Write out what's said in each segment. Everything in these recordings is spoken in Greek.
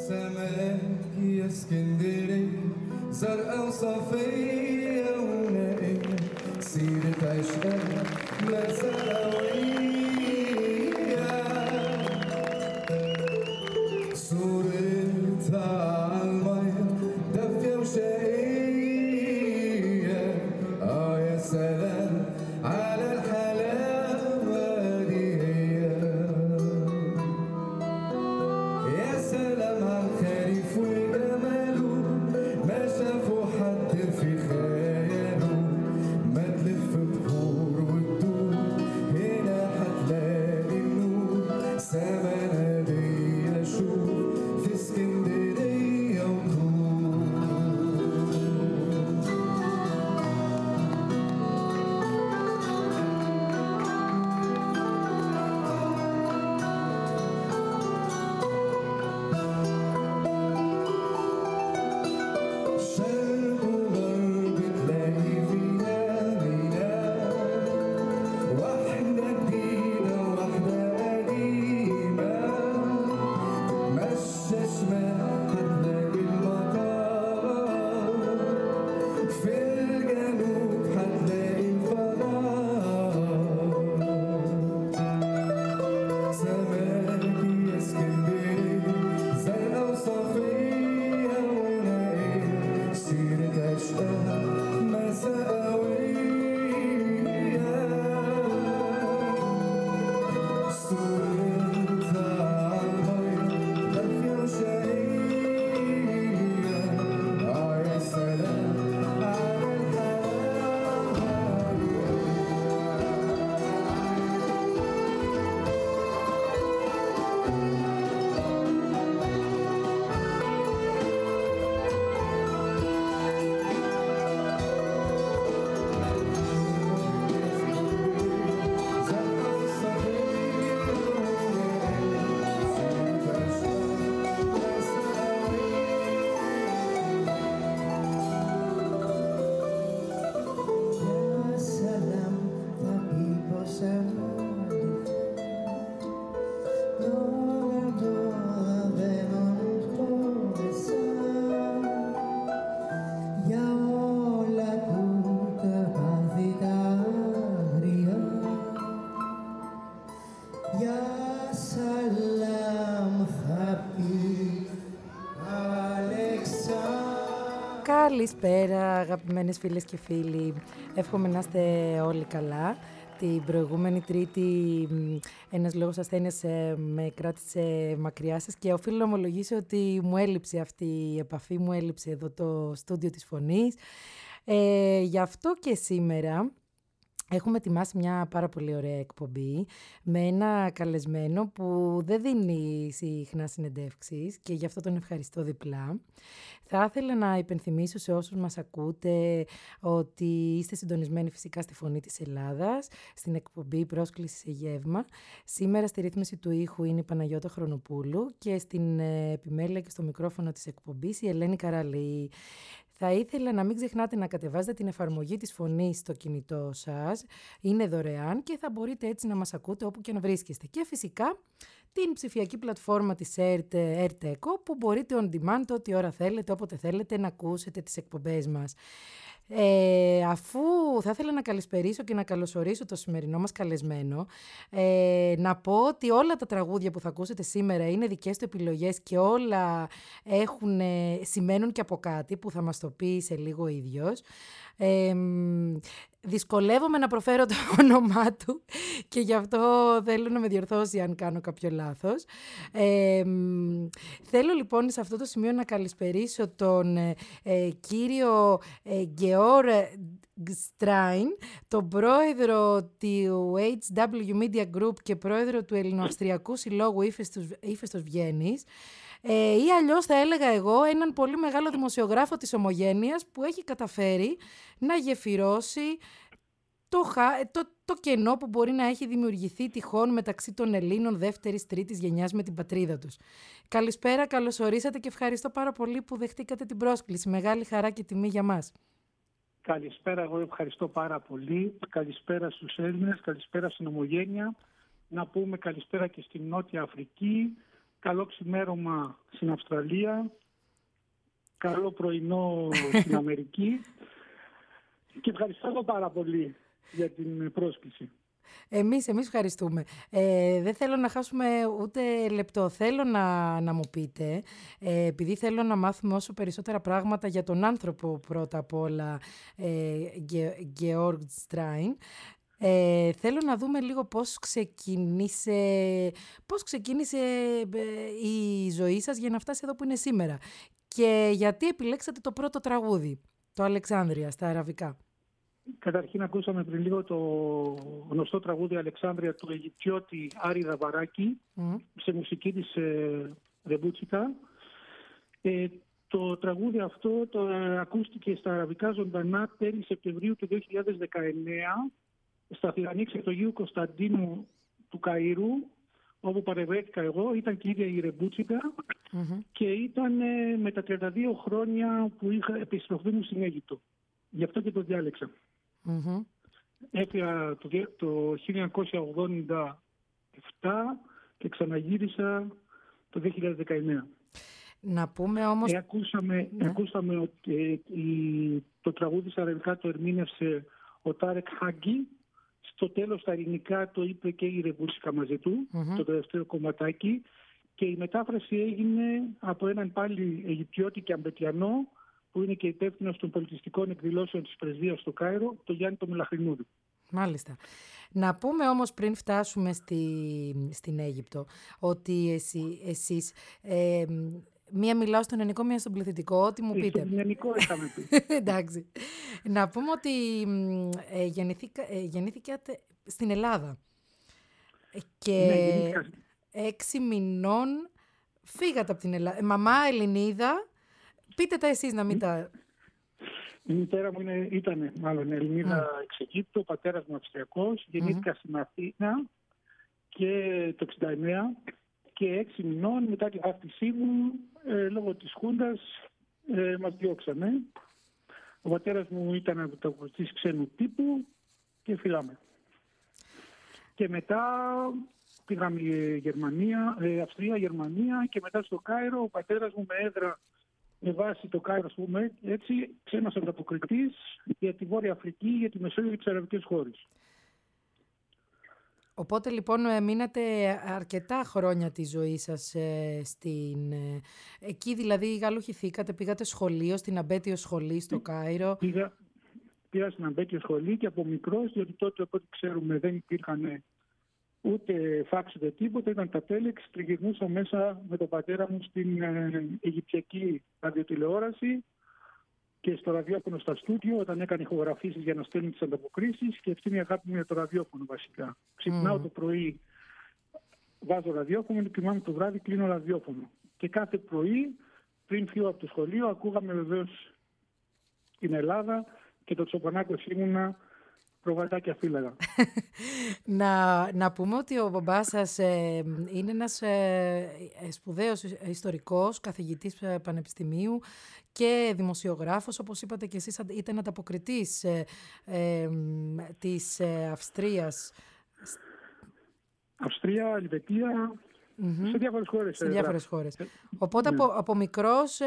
سماكي يا اسكندرية زرقاء وصفية ونقية سيرة عشقها مساوية صورتها عالمية دافية وشقية يا سلام على الحلاوة دي هي يا سلام عالخريف وجماله ما شافوا حد في خياله ما تلف بحور وتدور هنا هتلاقي النور سما نبينا شوف في اسكندرية وطول شرق وغرب تلاقي فيها بلاد واحدة جديدة وواحدة قديمة تتمشى شمال هتلاقي المطار في الجنوب هتلاقي الفضاء سماكي يا اسكندرية زرقاء وصفية ونقية سيرة عشقها مساوية صورتها عالمية دافية وشقية يا سلام على الحلاوة زرقاء وصفية ونقية سيرة عشقها مساوية Ya salam, tapi bosan no debemos conversar ya la tu capacidad brillar ya salam, tapi Alexa. Καλησπέρα αγαπημένες φίλες και φίλοι. Εύχομαι να είστε όλοι καλά. Την προηγούμενη Τρίτη ένας λόγος ασθένειας με κράτησε μακριά σας και οφείλω να ομολογήσω ότι μου έλειψε αυτή η επαφή, μου έλειψε εδώ το στούντιο της Φωνής. Γι' αυτό και σήμερα έχουμε ετοιμάσει μια πάρα πολύ ωραία εκπομπή με ένα καλεσμένο που δεν δίνει συχνά συνεντεύξεις και γι' αυτό τον ευχαριστώ διπλά. Θα ήθελα να υπενθυμίσω σε όσους μας ακούτε ότι είστε συντονισμένοι φυσικά στη Φωνή της Ελλάδας, στην εκπομπή Πρόσκληση σε Γεύμα. Σήμερα στη ρύθμιση του ήχου είναι η Παναγιώτα Χρονοπούλου και στην επιμέλεια και στο μικρόφωνο της εκπομπής η Ελένη Καραλή. Θα ήθελα να μην ξεχνάτε να κατεβάζετε την εφαρμογή της Φωνής στο κινητό σας. Είναι δωρεάν και θα μπορείτε έτσι να μας ακούτε όπου και να βρίσκεστε. Και φυσικά την ψηφιακή πλατφόρμα της ΕΡΤ-ΕΚΟ που μπορείτε on demand ό,τι ώρα θέλετε, όποτε θέλετε να ακούσετε τις εκπομπές μας. Αφού θα ήθελα να καλησπερίσω και να καλωσορίσω το σημερινό μας καλεσμένο, να πω ότι όλα τα τραγούδια που θα ακούσετε σήμερα είναι δικές του επιλογές και όλα σημαίνουν και από κάτι που θα μας το πει σε λίγο ο ίδιος. Δυσκολεύομαι να προφέρω το όνομά του και γι' αυτό θέλω να με διορθώσει αν κάνω κάποιο λάθος. Θέλω λοιπόν σε αυτό το σημείο να καλησπερίσω τον κύριο Γεώρ Γκστράιν, τον πρόεδρο του HW Media Group και πρόεδρο του Ελληνοαυστριακού Συλλόγου Ύφεστος Βιέννης. Ή αλλιώς θα έλεγα εγώ έναν πολύ μεγάλο δημοσιογράφο της Ομογένειας που έχει καταφέρει να γεφυρώσει το κενό που μπορεί να έχει δημιουργηθεί τυχόν μεταξύ των Ελλήνων δεύτερης-τρίτης γενιάς με την πατρίδα τους. Καλησπέρα, καλώς ορίσατε και ευχαριστώ πάρα πολύ που δεχτήκατε την πρόσκληση. Μεγάλη χαρά και τιμή για μας. Καλησπέρα, εγώ ευχαριστώ πάρα πολύ. Καλησπέρα στους Έλληνες, καλησπέρα στην Ομογένεια. Να πούμε καλησπέρα και στην Νότια Αφρική, Καλό ξημέρωμα στην Αυστραλία. Καλό πρωινό στην Αμερική. Και ευχαριστώ πάρα πολύ για την πρόσκληση. Εμείς ευχαριστούμε. Δεν θέλω να χάσουμε ούτε λεπτό. Θέλω να μου πείτε, επειδή θέλω να μάθουμε όσο περισσότερα πράγματα για τον άνθρωπο πρώτα απ' όλα, Georg Strain, θέλω να δούμε λίγο πώς ξεκίνησε η ζωή σας για να φτάσει εδώ που είναι σήμερα. Και γιατί επιλέξατε το πρώτο τραγούδι, το Αλεξάνδρεια, στα αραβικά. Καταρχήν ακούσαμε πριν λίγο το γνωστό τραγούδι Αλεξάνδρεια του Αιγυπτιώτη Άρη Δαβαράκη σε μουσική της Ρεμπούτσικα. Το τραγούδι αυτό ακούστηκε στα αραβικά ζωντανά τέλη Σεπτεμβρίου του 2019 στα Θηρανή Ξεφτογείου Κωνσταντίνου του Καΐρου, όπου παρευρέθηκα εγώ. Ήταν και η ίδια η Ρεμπούτσικα και ήταν με τα 32 χρόνια που είχα επιστροφή μου στην Αίγυπτο. Γι' αυτό και το διάλεξα. Έφυγα το 1987 και ξαναγύρισα το 2019. Να πούμε όμως... Ακούσαμε ότι το τραγούδι στα αραβικά το ερμήνευσε ο Τάρεκ Χάγκη. Στο τέλος στα ελληνικά το είπε και η Ρεμπούτσικα μαζί του, το τελευταίο κομματάκι. Και η μετάφραση έγινε από έναν πάλι Αιγυπτιώτη και Αμπετιανό, που είναι και υπεύθυνος των πολιτιστικών εκδηλώσεων της Πρεσβείας στο Κάιρο, το Γιάννη το Μελαχρινούδη. Μάλιστα. Να πούμε όμως πριν φτάσουμε στην Αίγυπτο, ότι εσείς... μία μιλάω στον ελληνικό, μία στον πληθυντικό, ό,τι μου πείτε. Στον ελληνικό είχαμε πει. Εντάξει. Να πούμε ότι γεννήθηκατε στην Ελλάδα. Και 6 μηνών φύγατε από την Ελλάδα. Μαμά Ελληνίδα. Πείτε τα εσείς να μην τα... Η μητέρα μου ήταν μάλλον Ελληνίδα εξ Αιγύπτου, ο πατέρας μου Αυστριακός. Γεννήθηκα στην Αθήνα και το 19 και 6 μηνών μετά τη βάφτισή μου, λόγω της Χούντας, μας διώξανε. Ο πατέρας μου ήταν αυτοκρατής ξένου τύπου και φύγαμε. Και μετά πήγαμε Αυστρία, Γερμανία και μετά στο Κάιρο. Ο πατέρας μου με έδρα με βάση το Κάιρο, ας πούμε, έτσι, ξένος ανταποκριτής για τη Βόρεια Αφρική, για τη Μεσόγειο και τις αραβικές χώρες. Οπότε λοιπόν μείνατε αρκετά χρόνια τη ζωή σας εκεί, δηλαδή γαλουχηθήκατε, πήγατε σχολείο, στην Αμπέτειο σχολή στο Κάιρο. Πήγα στην Αμπέτειο σχολή και από μικρός, διότι τότε από ό,τι ξέρουμε δεν υπήρχαν ούτε φάξ ούτε τίποτα, ήταν τα τέλεξ. Τριγυρνούσα μέσα με τον πατέρα μου στην Αιγυπτιακή ραδιοτηλεόραση και στο ραδιόφωνο στα στούντιο, όταν έκανε ηχογραφήσεις για να στέλνει τις ανταποκρίσεις, και αυτή είναι η αγάπη μου για το ραδιόφωνο βασικά. Ξυπνάω το πρωί, βάζω ραδιόφωνο και κοιμάμαι το βράδυ, κλείνω ραδιόφωνο. Και κάθε πρωί, πριν φύγω από το σχολείο, ακούγαμε βεβαίως την Ελλάδα και το Τσοπανάκος ήμουνα προβατάκια φύλαγα. Να πούμε ότι ο μπαμπάς σας είναι ένας σπουδαίος ιστορικός, καθηγητής πανεπιστημίου και δημοσιογράφος, όπως είπατε και εσείς, ήταν ανταποκριτής της Αυστρίας. Αυστρία, Ελβετία, σε διάφορες χώρες. Σε διάφορες χώρες. Οπότε από μικρός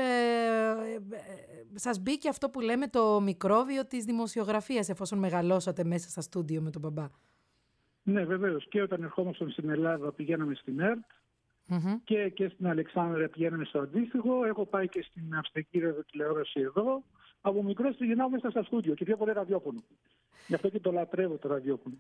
σας μπήκε αυτό που λέμε το μικρόβιο της δημοσιογραφίας, εφόσον μεγαλώσατε μέσα στα στούντιο με τον μπαμπά. Ναι, βεβαίως. Και όταν ερχόμασταν στην Ελλάδα πηγαίναμε στην ΕΡΤ και στην Αλεξάνδρεια πηγαίναμε στο αντίστοιχο. Έχω πάει και στην Αυστρική ραδιοτηλεόραση εδώ. Από μικρός πηγαίνω μέσα στα στούντιο και πιο πολύ ραδιόφωνο. Γι' αυτό και το λατρεύω το ραδιόφωνο.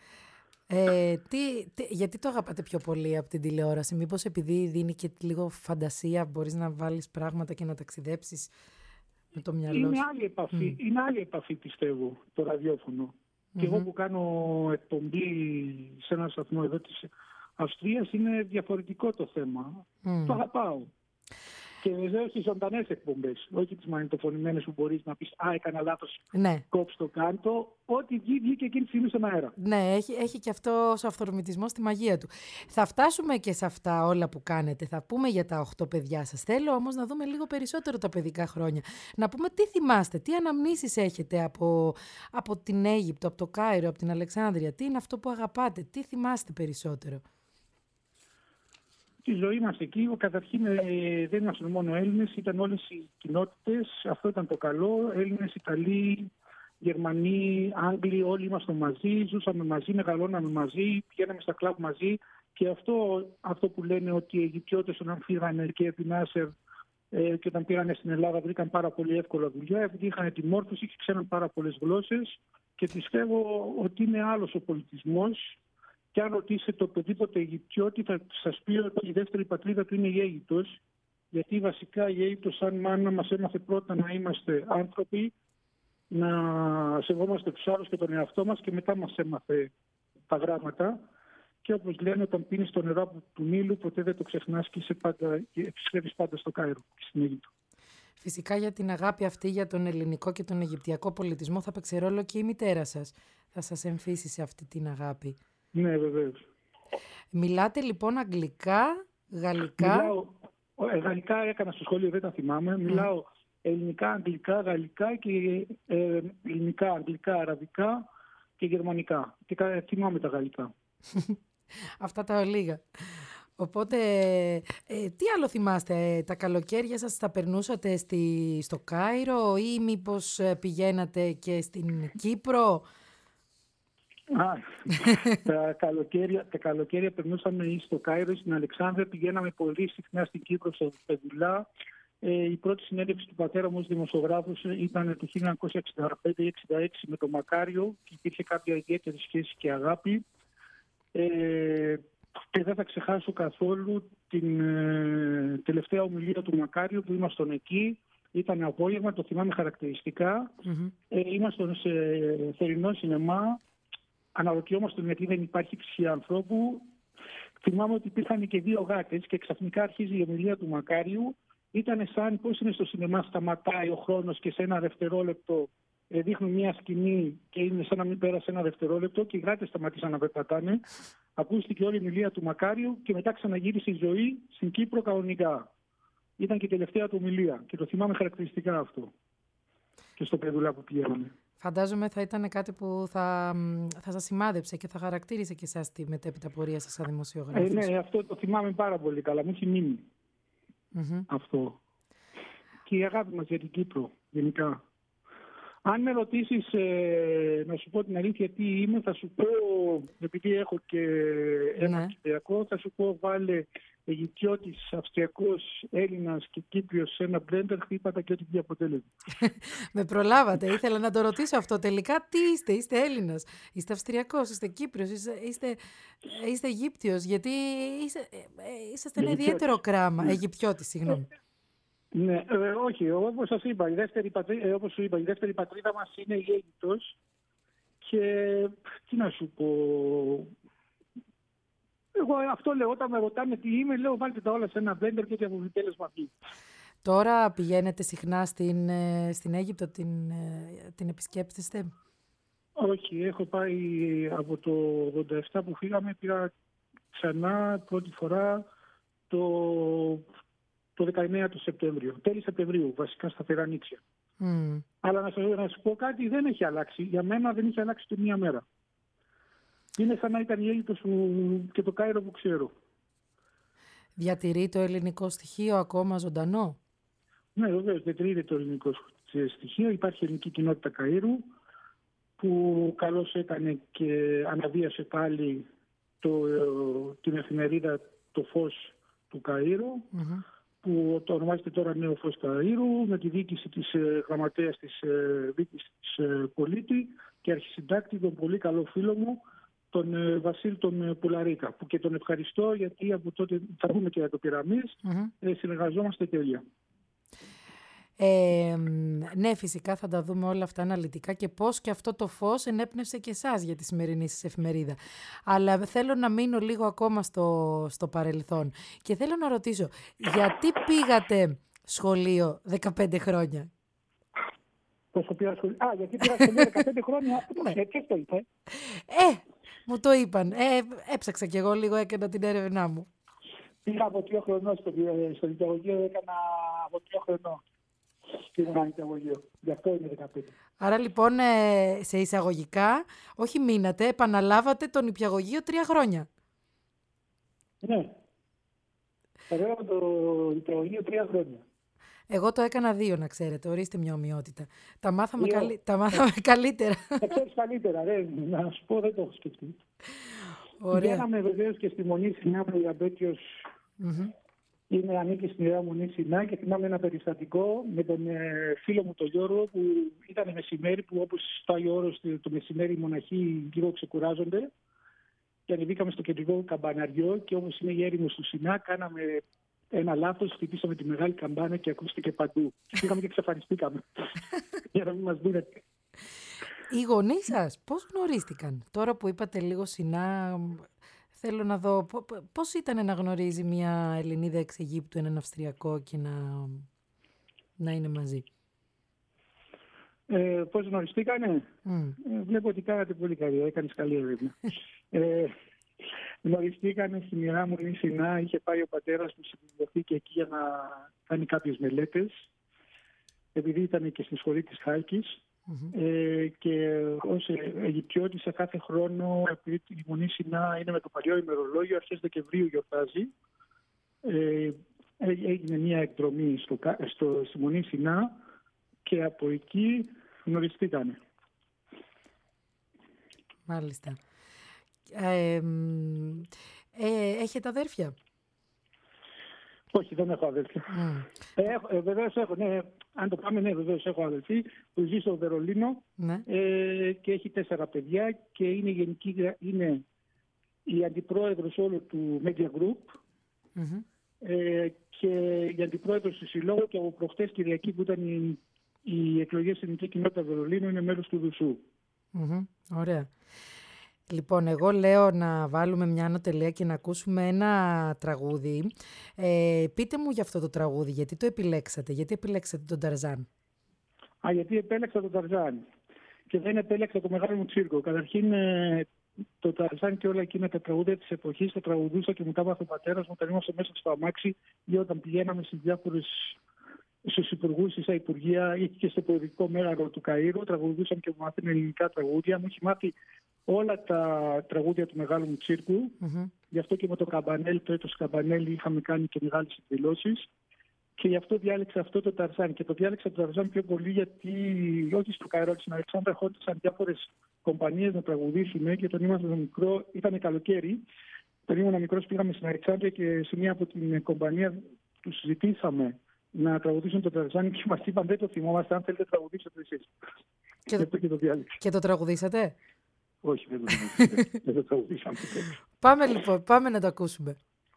Γιατί το αγαπάτε πιο πολύ από την τηλεόραση? Μήπως επειδή δίνει και λίγο φαντασία, μπορείς να βάλεις πράγματα και να ταξιδέψεις με το μυαλό σου? Είναι άλλη επαφή, πιστεύω, το ραδιόφωνο. Και εγώ που κάνω εκπομπή σε ένα σταθμό εδώ της Αυστρίας, είναι διαφορετικό το θέμα. Το αγαπάω. Και βεβαίως τις ζωντανές εκπομπές, όχι τις μαγνητοφωνημένες που μπορείς να πεις «Α, έκανα λάθος, κόψ' το κάτω». Ό,τι βγήκε εκείνη τη στιγμή στον αέρα. Ναι, έχει και αυτό ο αυθορμητισμός τη μαγεία του. Θα φτάσουμε και σε αυτά όλα που κάνετε. Θα πούμε για τα 8 παιδιά σας. Θέλω όμως να δούμε λίγο περισσότερο τα παιδικά χρόνια. Να πούμε τι θυμάστε, τι αναμνήσεις έχετε από την Αίγυπτο, από το Κάιρο, από την Αλεξάνδρεια. Τι είναι αυτό που αγαπάτε, τι θυμάστε περισσότερο? τη ζωή μας εκεί. Καταρχήν δεν ήμασταν μόνο Έλληνες, ήταν όλες οι κοινότητες. Αυτό ήταν το καλό. Έλληνες, Ιταλοί, Γερμανοί, Άγγλοι, όλοι ήμασταν μαζί, ζούσαμε μαζί, μεγαλώναμε μαζί, πηγαίναμε στα κλαμπ μαζί. Και αυτό που λένε ότι οι Αιγυπτιώτες όταν φύγανε και επί Νάσερ και όταν πήγανε στην Ελλάδα βρήκαν πάρα πολύ εύκολα δουλειά, επειδή είχαν τη μόρφωση και ξέραν πάρα πολλές γλώσσες. Και πιστεύω ότι είναι άλλος ο πολιτισμός. Και αν ρωτήσετε οποιοδήποτε Αιγυπτιώτη θα σας πει ότι η δεύτερη πατρίδα του είναι η Αίγυπτος. Γιατί βασικά η Αίγυπτος σαν μάνα μας έμαθε πρώτα να είμαστε άνθρωποι, να σεβόμαστε τους άλλους και τον εαυτό μας και μετά μας έμαθε τα γράμματα. Και όπως λένε, όταν πίνεις το νερό του Νείλου, ποτέ δεν το ξεχνάς και επιστρέφεις πάντα στο Κάιρο και στην Αίγυπτο. Φυσικά για την αγάπη αυτή για τον ελληνικό και τον αιγυπτιακό πολιτισμό θα παίξει ρόλο και η μητέρα σας. Θα σας εμφύσει σε αυτή την αγάπη. Ναι, βεβαίως. Μιλάτε λοιπόν αγγλικά, γαλλικά. Γαλλικά έκανα στο σχολείο, δεν τα θυμάμαι. Μιλάω ελληνικά, αγγλικά, γαλλικά και ελληνικά, αγγλικά, αραβικά και γερμανικά. Και θυμάμαι τα γαλλικά. Αυτά τα ολίγα. Οπότε, τι άλλο θυμάστε, τα καλοκαίρια σας τα περνούσατε στο Κάιρο ή μήπως πηγαίνατε και στην Κύπρο? Τα καλοκαίρια περνούσαμε στο Κάιρο, στην Αλεξάνδρεια, πηγαίναμε πολύ συχνά στην Κύπρο, στο Πεδουλά. Η πρώτη συνέντευξη του πατέρα μου ως δημοσιογράφος ήταν το 1965-66 με τον Μακάριο και υπήρχε κάποια ιδιαίτερη σχέση και αγάπη. Και δεν θα ξεχάσω καθόλου την τελευταία ομιλία του Μακάριου που ήμασταν εκεί. Ήταν απόγευμα, το θυμάμαι χαρακτηριστικά. Ήμασταν σε θερινό σινεμά. Αναρωτιόμαστε γιατί δεν υπάρχει ψυχή ανθρώπου. Θυμάμαι ότι υπήρχαν και δύο γάτες και ξαφνικά αρχίζει η ομιλία του Μακάριου. Ήταν σαν πώς είναι στο σινεμά, σταματάει ο χρόνος και σε ένα δευτερόλεπτο δείχνουν μια σκηνή και είναι σαν να μην πέρασε ένα δευτερόλεπτο και οι γάτες σταματήσαν να περπατάνε. Ακούστηκε όλη η ομιλία του Μακάριου και μετά ξαναγύρισε η ζωή στην Κύπρο κανονικά. Ήταν και η τελευταία του ομιλία και το θυμάμαι χαρακτηριστικά αυτό. Και στο Πεδουλά που πηγαίναμε. Φαντάζομαι θα ήταν κάτι που θα σας σημάδεψε και θα χαρακτήρισε και εσάς τη μετέπειτα πορεία σας σαν δημοσιογράφος. Ναι, αυτό το θυμάμαι πάρα πολύ καλά. Μου έχει μείνει αυτό. Και η αγάπη μας για την Κύπρο γενικά. Αν με ρωτήσεις να σου πω την αλήθεια τι είμαι, θα σου πω, επειδή έχω και ένα Κυπριακό, θα σου πω βάλε Αιγυπτιώτης, Αυστριακός, Έλληνας και Κύπριος σε ένα blender, χτύπατα και ό,τι βγει αποτέλεσμα. Με προλάβατε, ήθελα να το ρωτήσω αυτό. Τελικά τι είστε Έλληνας, είστε Αυστριακός, είστε Κύπριος, είστε Αιγύπτιος, γιατί είσαστε ένα ιδιαίτερο κράμα. Αιγυπτιώτης, συγγνώμη. Ναι, όχι, όπως σας είπα, η δεύτερη πατρίδα μας είναι η Αίγυπτος και τι να σου πω, εγώ αυτό λέω, όταν με ρωτάνε τι είμαι, λέω βάλτε τα όλα σε ένα blender και ό,τι αποτέλεσμα βγει. Τώρα πηγαίνετε συχνά στην Αίγυπτο, την επισκέπτεστε? Όχι, έχω πάει από το 87 που φύγαμε, πήγα ξανά πρώτη φορά το 19 του Σεπτέμβριο, τέλη Σεπτεμβρίου, βασικά στα Φερανίξια. Αλλά να σου πω κάτι, δεν έχει αλλάξει. Για μένα δεν έχει αλλάξει ούτε μία μέρα. Είναι σαν να ήταν η Αίγυπτος και το Κάιρο που ξέρω. Διατηρεί το ελληνικό στοιχείο ακόμα ζωντανό? Ναι, βεβαίως, διατηρείται το ελληνικό στοιχείο. Υπάρχει ελληνική κοινότητα Καΐρου που καλώς έκανε και αναβίασε πάλι την εφημερίδα «Το Φως του Καΐρου», που το ονομάζεται τώρα Νέο Φως Καΐρου, με τη διοίκηση της γραμματέας της διοίκησης της Πολίτη και αρχισυντάκτη, τον πολύ καλό φίλο μου, τον Βασίλη τον Πουλαρίκα, που και τον ευχαριστώ γιατί από τότε, θα πούμε και για το Πυραμίδ, συνεργαζόμαστε τέλεια. Ναι, φυσικά θα τα δούμε όλα αυτά αναλυτικά και πώς και αυτό το φως ενέπνευσε και εσάς για τη σημερινή σας εφημερίδα. Αλλά θέλω να μείνω λίγο ακόμα στο παρελθόν και θέλω να ρωτήσω, γιατί πήγατε σχολείο 15 χρόνια? Πόσο πήγα σχολείο? Γιατί πήγα σχολείο 15 χρόνια, ποιος το είπε? Μου το είπαν. Έψαξα κι εγώ λίγο, έκανα την έρευνά μου. Πήγα από 3 χρονών στο νηπιαγωγείο, έκανα από 3 χρονών. Γι' αυτό είναι 15. Άρα λοιπόν σε εισαγωγικά, όχι μείνατε, επαναλάβατε το νηπιαγωγείο 3 χρόνια. Ναι. Ωραίο το ίδιο 3 χρόνια. Εγώ το έκανα 2, να ξέρετε. Ορίστε μια ομοιότητα. Τα μάθαμε, Δύο. τα μάθαμε καλύτερα. Θα ξέρεις καλύτερα, να σου πω, δεν το έχω σκεφτεί. Ωραία. Πηγαίναμε βεβαίως και στη Μονή Σινά, που η Αμπέτειος είναι ανήκει στην Ιερά Μονή Σινά, και θυμάμαι ένα περιστατικό με τον φίλο μου τον Γιώργο, που ήταν μεσημέρι, που όπως στο Άγιο Όρος το μεσημέρι οι μοναχοί λίγο ξεκουράζονται, και ανεβήκαμε στο κεντρικό καμπαναριό, και όπως είναι η έρημος του Σινά, κάναμε ένα λάθος, χτυπήσαμε τη μεγάλη καμπάνα και ακούστηκε παντού. Πήγαμε και εξαφανιστήκαμε για να μην μας δουν. Οι γονείς σας πώς γνωρίστηκαν? Τώρα που είπατε λίγο Σινά, θέλω να δω πώς ήταν να γνωρίζει μια Ελληνίδα εξ Αιγύπτου έναν Αυστριακό και να είναι μαζί. Πώς γνωριστήκανε? Βλέπω ότι κάνατε πολύ καλή, έκανες καλή έρευνα. Γνωριστήκανε στην Ιερά Μονή Σινά, είχε πάει ο πατέρας μου στην βιβλιοθήκη εκεί για να κάνει κάποιες μελέτες, επειδή ήταν και στη σχολή της Χάλκης. Και ως Αιγυπτιώτησα κάθε χρόνο, επειδή η Μονή Σινά είναι με το παλιό ημερολόγιο, αρχές Δεκεμβρίου γιορτάζει, έγινε μια εκδρομή στη Μονή Σινά και από εκεί γνωριστήκανε. Μάλιστα. Έχετε αδέρφια? Όχι, δεν έχω αδέλφια. Βεβαίως έχω, ναι. Αν το πάμε, ναι, βεβαίως έχω αδελφή που ζει στο Βερολίνο, ναι. Και έχει 4 παιδιά και είναι η αντιπρόεδρος όλου του Media Group και η αντιπρόεδρος του Συλλόγου, και από προχτές Κυριακή που ήταν οι εκλογές στην Ελληνική Κοινότητα Βερολίνου είναι μέλος του Δουσού. Ωραία. Λοιπόν, εγώ λέω να βάλουμε μια ανωτελεία και να ακούσουμε ένα τραγούδι. Πείτε μου για αυτό το τραγούδι, γιατί το επιλέξατε, γιατί επιλέξατε τον Ταρζάν? Γιατί επέλεξα τον Ταρζάν και δεν επέλεξα το Μεγάλο μου Τσίρκο. Καταρχήν, το Ταρζάν και όλα εκείνα τα τραγούδια της εποχής τα τραγουδούσα και μου τα έβαθε ο πατέρας μου όταν ήμασταν μέσα στο αμάξι ή όταν πηγαίναμε στους υπουργούς, στα υπουργεία ή και στο πολιτικό μέγαρο του Καΐρου. Τραγουδούσαν και μου μάθαινε ελληνικά τραγούδια. Μου έχει μάθει όλα τα τραγούδια του Μεγάλου μου Τσίρκου. Γι' αυτό και με το Καμπανέλ, το έτος Καμπανέλ, είχαμε κάνει και μεγάλες εκδηλώσεις. Και γι' αυτό διάλεξα αυτό το Ταρζάν. Και το διάλεξα το Ταρζάν πιο πολύ γιατί, όχι στο Καϊρό, στην Αλεξάνδρα χώρισαν διάφορες κομπανίες να τραγουδήσουμε και όταν ήμασταν μικρό, ήταν καλοκαίρι. Όταν ήμουν μικρός πήγαμε στην Αλεξάνδρεια και σε μία από την κομπανία τους ζητήσαμε να τραγουδήσουν το Ταρζάν και μας είπαν δεν το θυμόμαστε, αν θέλετε τραγουδήσετε εσείς. Και το τραγουδήσατε? Όχι, δεν το τραγουδήσαμε. Πάμε λοιπόν, πάμε να το ακούσουμε.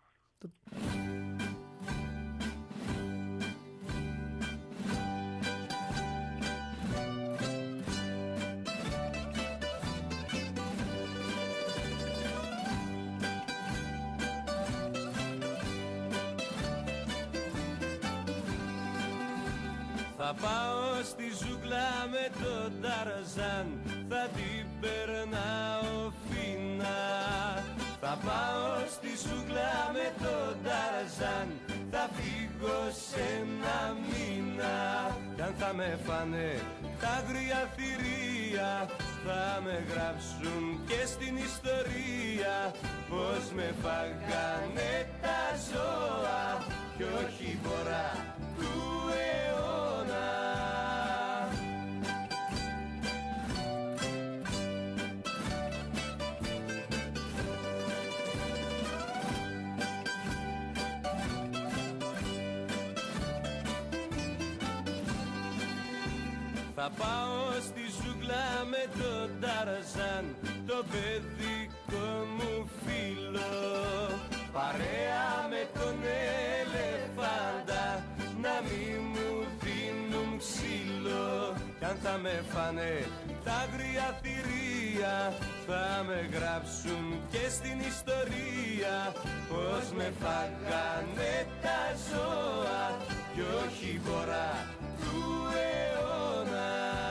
Θα πάω στη ζούγκλα με τον Ταρζάν, θα την περνάω φίνα. Θα πάω στη ζούγκλα με τον Ταρζάν, θα φύγω σε ένα μήνα. Κι αν θα με φάνε τα άγρια θηρία, θα με γράψουν και στην ιστορία πως με φάγανε τα ζώα κι όχι βορρά του αιώνα. Θα πάω στη ζούγκλα με τον Ταρζάν, το παιδικό μου φίλο, παρέα με τον ελεφάντα, να μη μου δίνουν ξύλο. Κι αν θα με φάνε τα άγρια θηρία, θα με γράψουν και στην ιστορία πως με φάγανε τα ζώα κι όχι βορρά του αιώνα.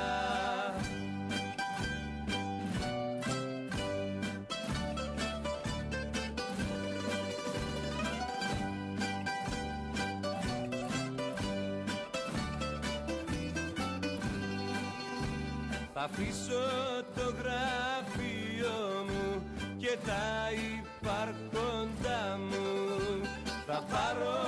Θα αφήσω το γραφείο μου και τα υπάρχοντά μου, θα πάρω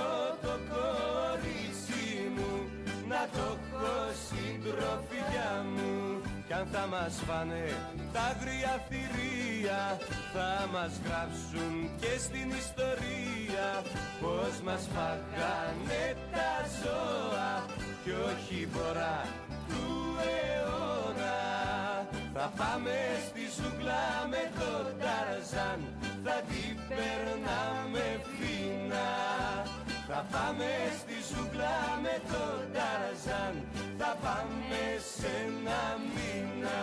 κι αν θα μας φάνε τα άγρια θηρία, θα μας γράψουν και στην ιστορία πως μας φάγανε τα ζώα κι όχι βορρά του αιώνα. Θα πάμε στη ζούγκλα με το Ταρζάν, θα την περνάμε φίνα. Θα πάμε στη ζούγκλα με το Ταρζάν, θα πάμε σε ένα μήνα.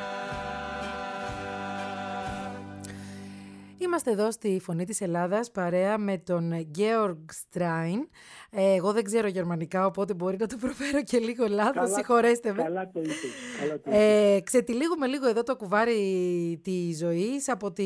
Είμαστε εδώ στη Φωνή της Ελλάδας παρέα με τον Georg Strain. Εγώ δεν ξέρω γερμανικά, οπότε μπορεί να το προφέρω και λίγο λάθος, συγχωρέστε με. Καλά το είπες. Ξετυλίγουμε λίγο εδώ το κουβάρι της ζωής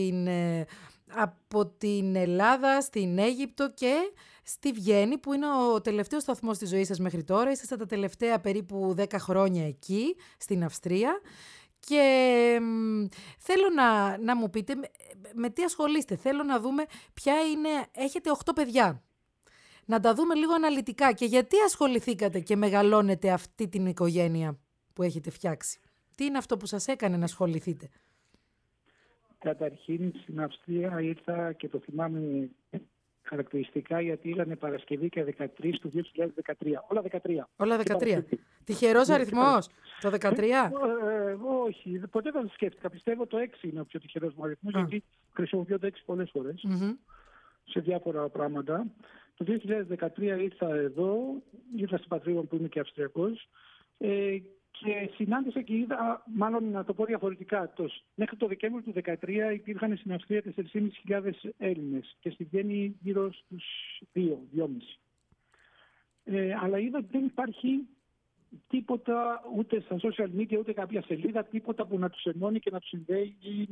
από την Ελλάδα στην Αίγυπτο και στη Βιέννη, που είναι ο τελευταίος σταθμός της ζωής σας μέχρι τώρα. Είσαστε τα τελευταία περίπου 10 χρόνια εκεί, στην Αυστρία. Και θέλω να μου πείτε με τι ασχολείστε. Θέλω να δούμε ποια είναι... Έχετε 8 παιδιά. Να τα δούμε λίγο αναλυτικά και γιατί ασχοληθήκατε και μεγαλώνετε αυτή την οικογένεια που έχετε φτιάξει. Τι είναι αυτό που σας έκανε να ασχοληθείτε? Καταρχήν στην Αυστρία ήρθα και το θυμάμαι χαρακτηριστικά γιατί ήταν Παρασκευή και 13 του 2013. Όλα 13. Όλα 13. Τυχερός αριθμός, το 13. Όχι, ποτέ δεν σκέφτηκα. Πιστεύω το 6 είναι ο πιο τυχερός μου αριθμός, γιατί χρησιμοποιώ το 6 πολλές φορές σε διάφορα πράγματα. Το 2013 ήρθα εδώ, ήρθα στην πατρίδα που είμαι και Αυστριακός, και συνάντησα και είδα, μάλλον να το πω διαφορετικά, μέχρι το Δεκέμβριο του 2013 υπήρχαν στην Αυστρία 4.500 Έλληνες και στη Βιέννη γύρω στους 2,5. Αλλά είδα ότι δεν υπάρχει τίποτα ούτε στα social media ούτε κάποια σελίδα, τίποτα που να τους ενώνει και να τους συνδέει ή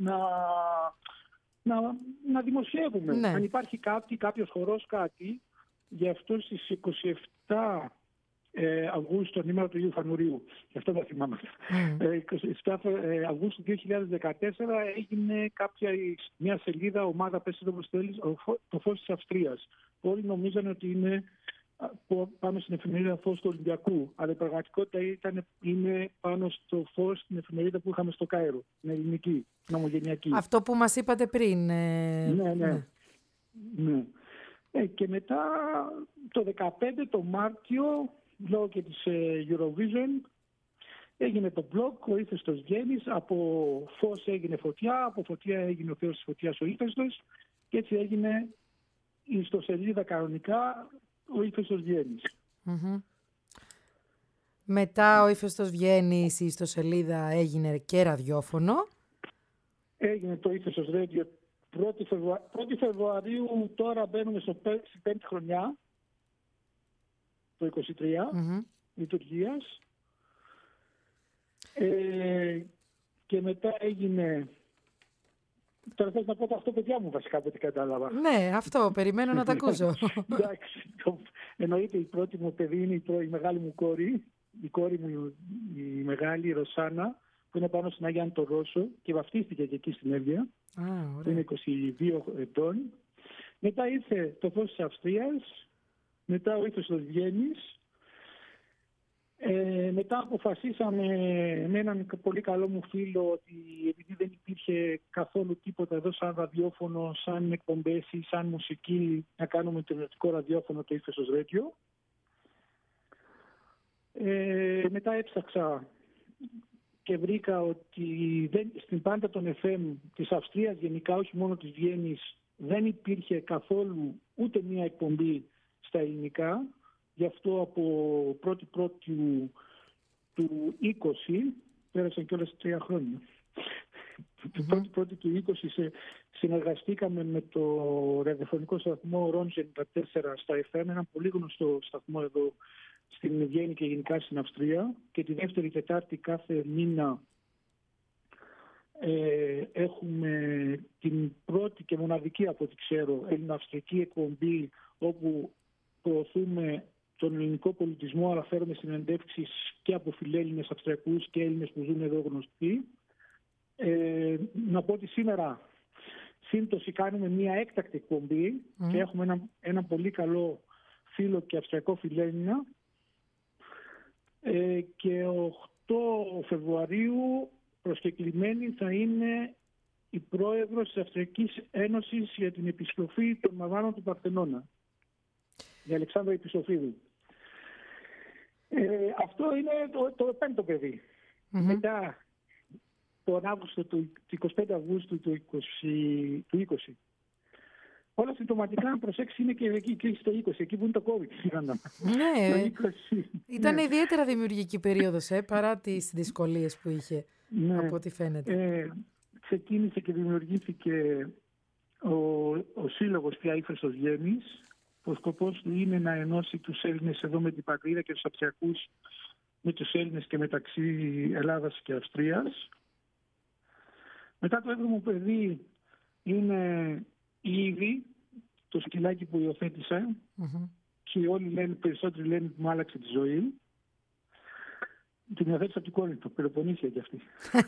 να δημοσιεύουμε. Ναι. Αν υπάρχει κάποιος χορός κάτι, γι' αυτό στις 27 Αυγούστου, τον ημέρα του Ιού Φανουρίου, γι' αυτό το θυμάμαι. 27 Αυγούστου 2014 έγινε μια σελίδα, ομάδα πέστε όπως θέλεις, το φως της Αυστρίας. Όλοι νομίζανε ότι είναι πάνω στην εφημερίδα Φως του Ολυμπιακού, αλλά η πραγματικότητα είναι πάνω στο φως στην εφημερίδα που είχαμε στο Κάιρο, την ελληνική, την ομογενειακή. Αυτό που μας είπατε πριν. Ναι. Και μετά το 2015, το Μάρτιο, λόγω και της Eurovision, έγινε το blog, ο ύφεστος Βιέννης, από φως έγινε φωτιά, από φωτιά έγινε ο θεός της φωτιάς ο ύφεστος, και έτσι έγινε η ιστοσελίδα κανονικά ο ύφεστος Βιέννης. Μετά ο ύφεστος Βιέννης, η ιστοσελίδα έγινε και ραδιόφωνο. Έγινε το ύφεστος Radio 1η Φεβρουαρίου, τώρα μπαίνουμε στην 5η χρονιά, το 23, λειτουργίας. Και μετά έγινε... Τώρα θες να πω τα 8 παιδιά μου βασικά από ό,τι κατάλαβα. Ναι, αυτό, περιμένω να τα ακούσω. Εντάξει, εννοείται η πρώτη μου παιδί είναι η μεγάλη μου κόρη, η κόρη μου η μεγάλη, η Ρωσάνα, που είναι πάνω στην Αγία Αντορόσο και βαφτίστηκε και εκεί στην Εύβοια, που είναι 22 ετών. Μετά ήρθε το φως της Αυστρίας, μετά ο ύφεστος Βιέννης. Μετά αποφασίσαμε με έναν πολύ καλό μου φίλο ότι επειδή δεν υπήρχε καθόλου τίποτα εδώ σαν ραδιόφωνο, σαν εκπομπές ή σαν μουσική, να κάνουμε το ελληνικό ραδιόφωνο, το ύφεστος Radio. Μετά έψαξα και βρήκα ότι στην πάντα των FM της Αυστρίας γενικά, όχι μόνο της Βιέννης, δεν υπήρχε καθόλου ούτε μία εκπομπή στα ελληνικά. Γι' αυτό από 1η του 20, πέρασαν κιόλας 3 χρόνια. Το 1η του 20 συνεργαστήκαμε με το ραδιοφωνικό σταθμό Ron 94 στα FM, ένα πολύ γνωστό σταθμό εδώ στην Βιέννη και γενικά στην Αυστρία, και τη δεύτερη Τετάρτη κάθε μήνα έχουμε την πρώτη και μοναδική, από ό,τι ξέρω, ελληνοαυστρική εκπομπή όπου προωθούμε τον ελληνικό πολιτισμό, αλλά φέρουμε συνεντεύξεις και από φιλέλληνες Αυστριακούς και Έλληνες που ζουν εδώ γνωστοί. Να πω ότι σήμερα σύμπτωση κάνουμε μια έκτακτη εκπομπή και έχουμε ένα πολύ καλό φίλο και Αυστριακό φιλέλληνα, και 8 Φεβρουαρίου προσκεκλημένη θα είναι η πρόεδρος της Αυστριακής Ένωσης για την επιστροφή των μαβάνων του Παρθενώνα, η Αλεξάνδρα Επιστροφίδου. Αυτό είναι το πέμπτο παιδί. Μετά τον Αύγουστο, του 25 Αυγούστου του 20. Όλα συμπτωματικά, αν προσέξει, είναι και εκεί και στο 20, εκεί που είναι το COVID. Ναι, το 20, ήταν ναι. ιδιαίτερα δημιουργική περίοδος, παρά τις δυσκολίες που είχε, από ό,τι φαίνεται. Ξεκίνησε και δημιουργήθηκε ο Σύλλογος πια Ύφεστος Γέννης. Ο σκοπός του είναι να ενώσει τους Έλληνες εδώ με την πατρίδα και τους Αυστριακούς με τους Έλληνες και μεταξύ Ελλάδας και Αυστρίας. Μετά το 7ο παιδί είναι η Ήβη, το σκυλάκι που υιοθέτησα, και όλοι λένε, περισσότεροι λένε που μου άλλαξε τη ζωή. Την υιοθέτησα από την κόρη του, Πελοποννήσια κι αυτή.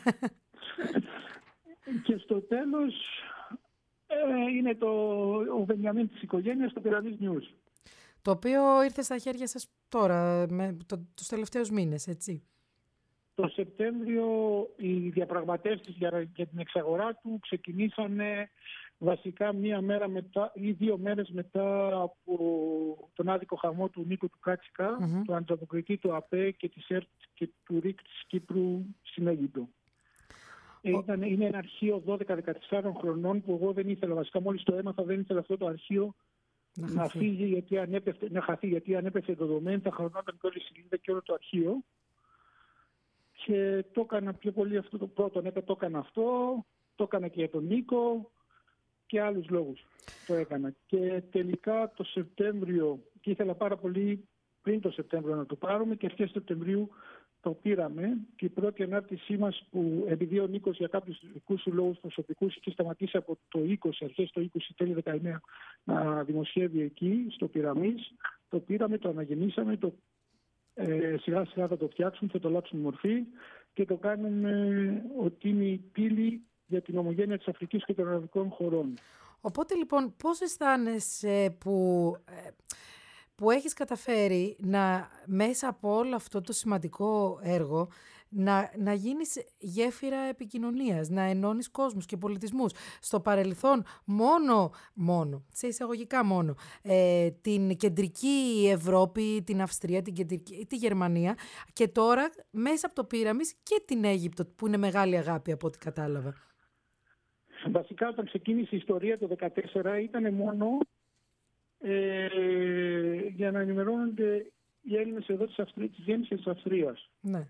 Και στο τέλος είναι ο Βενιαμίν της οικογένειας, το Pyramis News. Το οποίο ήρθε στα χέρια σας τώρα, τους τελευταίους μήνες, έτσι. Το Σεπτέμβριο οι διαπραγματεύσεις για την εξαγορά του ξεκινήσανε βασικά μία μέρα μετά ή 2 μέρες μετά από τον άδικο χαμό του Νίκου του Κάτσικα, του ανταποκριτή του ΑΠΕ και της ΕΡΤ και του ΡΙΚ της Κύπρου στην Αίγυπτο. Είναι ένα αρχείο 12-14 χρονών που εγώ δεν ήθελα, βασικά μόλις το έμαθα, δεν ήθελα αυτό το αρχείο να φύγει, να χαθεί, γιατί αν έπεφτε το δομένη θα χρονόταν και όλη η σελίδα και όλο το αρχείο. Και το έκανα πιο πολύ αυτό το πρώτο. Το έκανα αυτό, το έκανα και για τον Νίκο και άλλους λόγους το έκανα. Και τελικά το Σεπτέμβριο, και ήθελα πάρα πολύ πριν το Σεπτέμβριο να το πάρουμε, και αρχές Σεπτεμβρίου το πήραμε. Και η πρώτη ανάρτησή μας, που επειδή ο Νίκος για κάποιους δικούς του λόγους προσωπικούς είχε σταματήσει από το 20, αρχές το 20, τέλη 19, να δημοσιεύει εκεί στο Pyramis, το πήραμε, το αναγεννήσαμε, σιγά σιγά θα το φτιάξουμε, θα το αλλάξουμε μορφή και το κάνουμε ότι είναι η πύλη για την ομογένεια της Αφρικής και των αραβικών χωρών. Οπότε λοιπόν, πώς αισθάνεσαι που έχεις καταφέρει μέσα από όλο αυτό το σημαντικό έργο να γίνεις γέφυρα επικοινωνίας, να ενώνεις κόσμους και πολιτισμούς. Στο παρελθόν μόνο, σε εισαγωγικά μόνο, την κεντρική Ευρώπη, την Αυστρία, τη Γερμανία, και τώρα μέσα από το Pyramis και την Αίγυπτο, που είναι μεγάλη αγάπη από ό,τι κατάλαβα. Βασικά όταν ξεκίνησε η ιστορία το 2014 ήταν μόνο για να ενημερώνονται οι Έλληνες εδώ της Γέννης και της Αυστρίας. Ναι.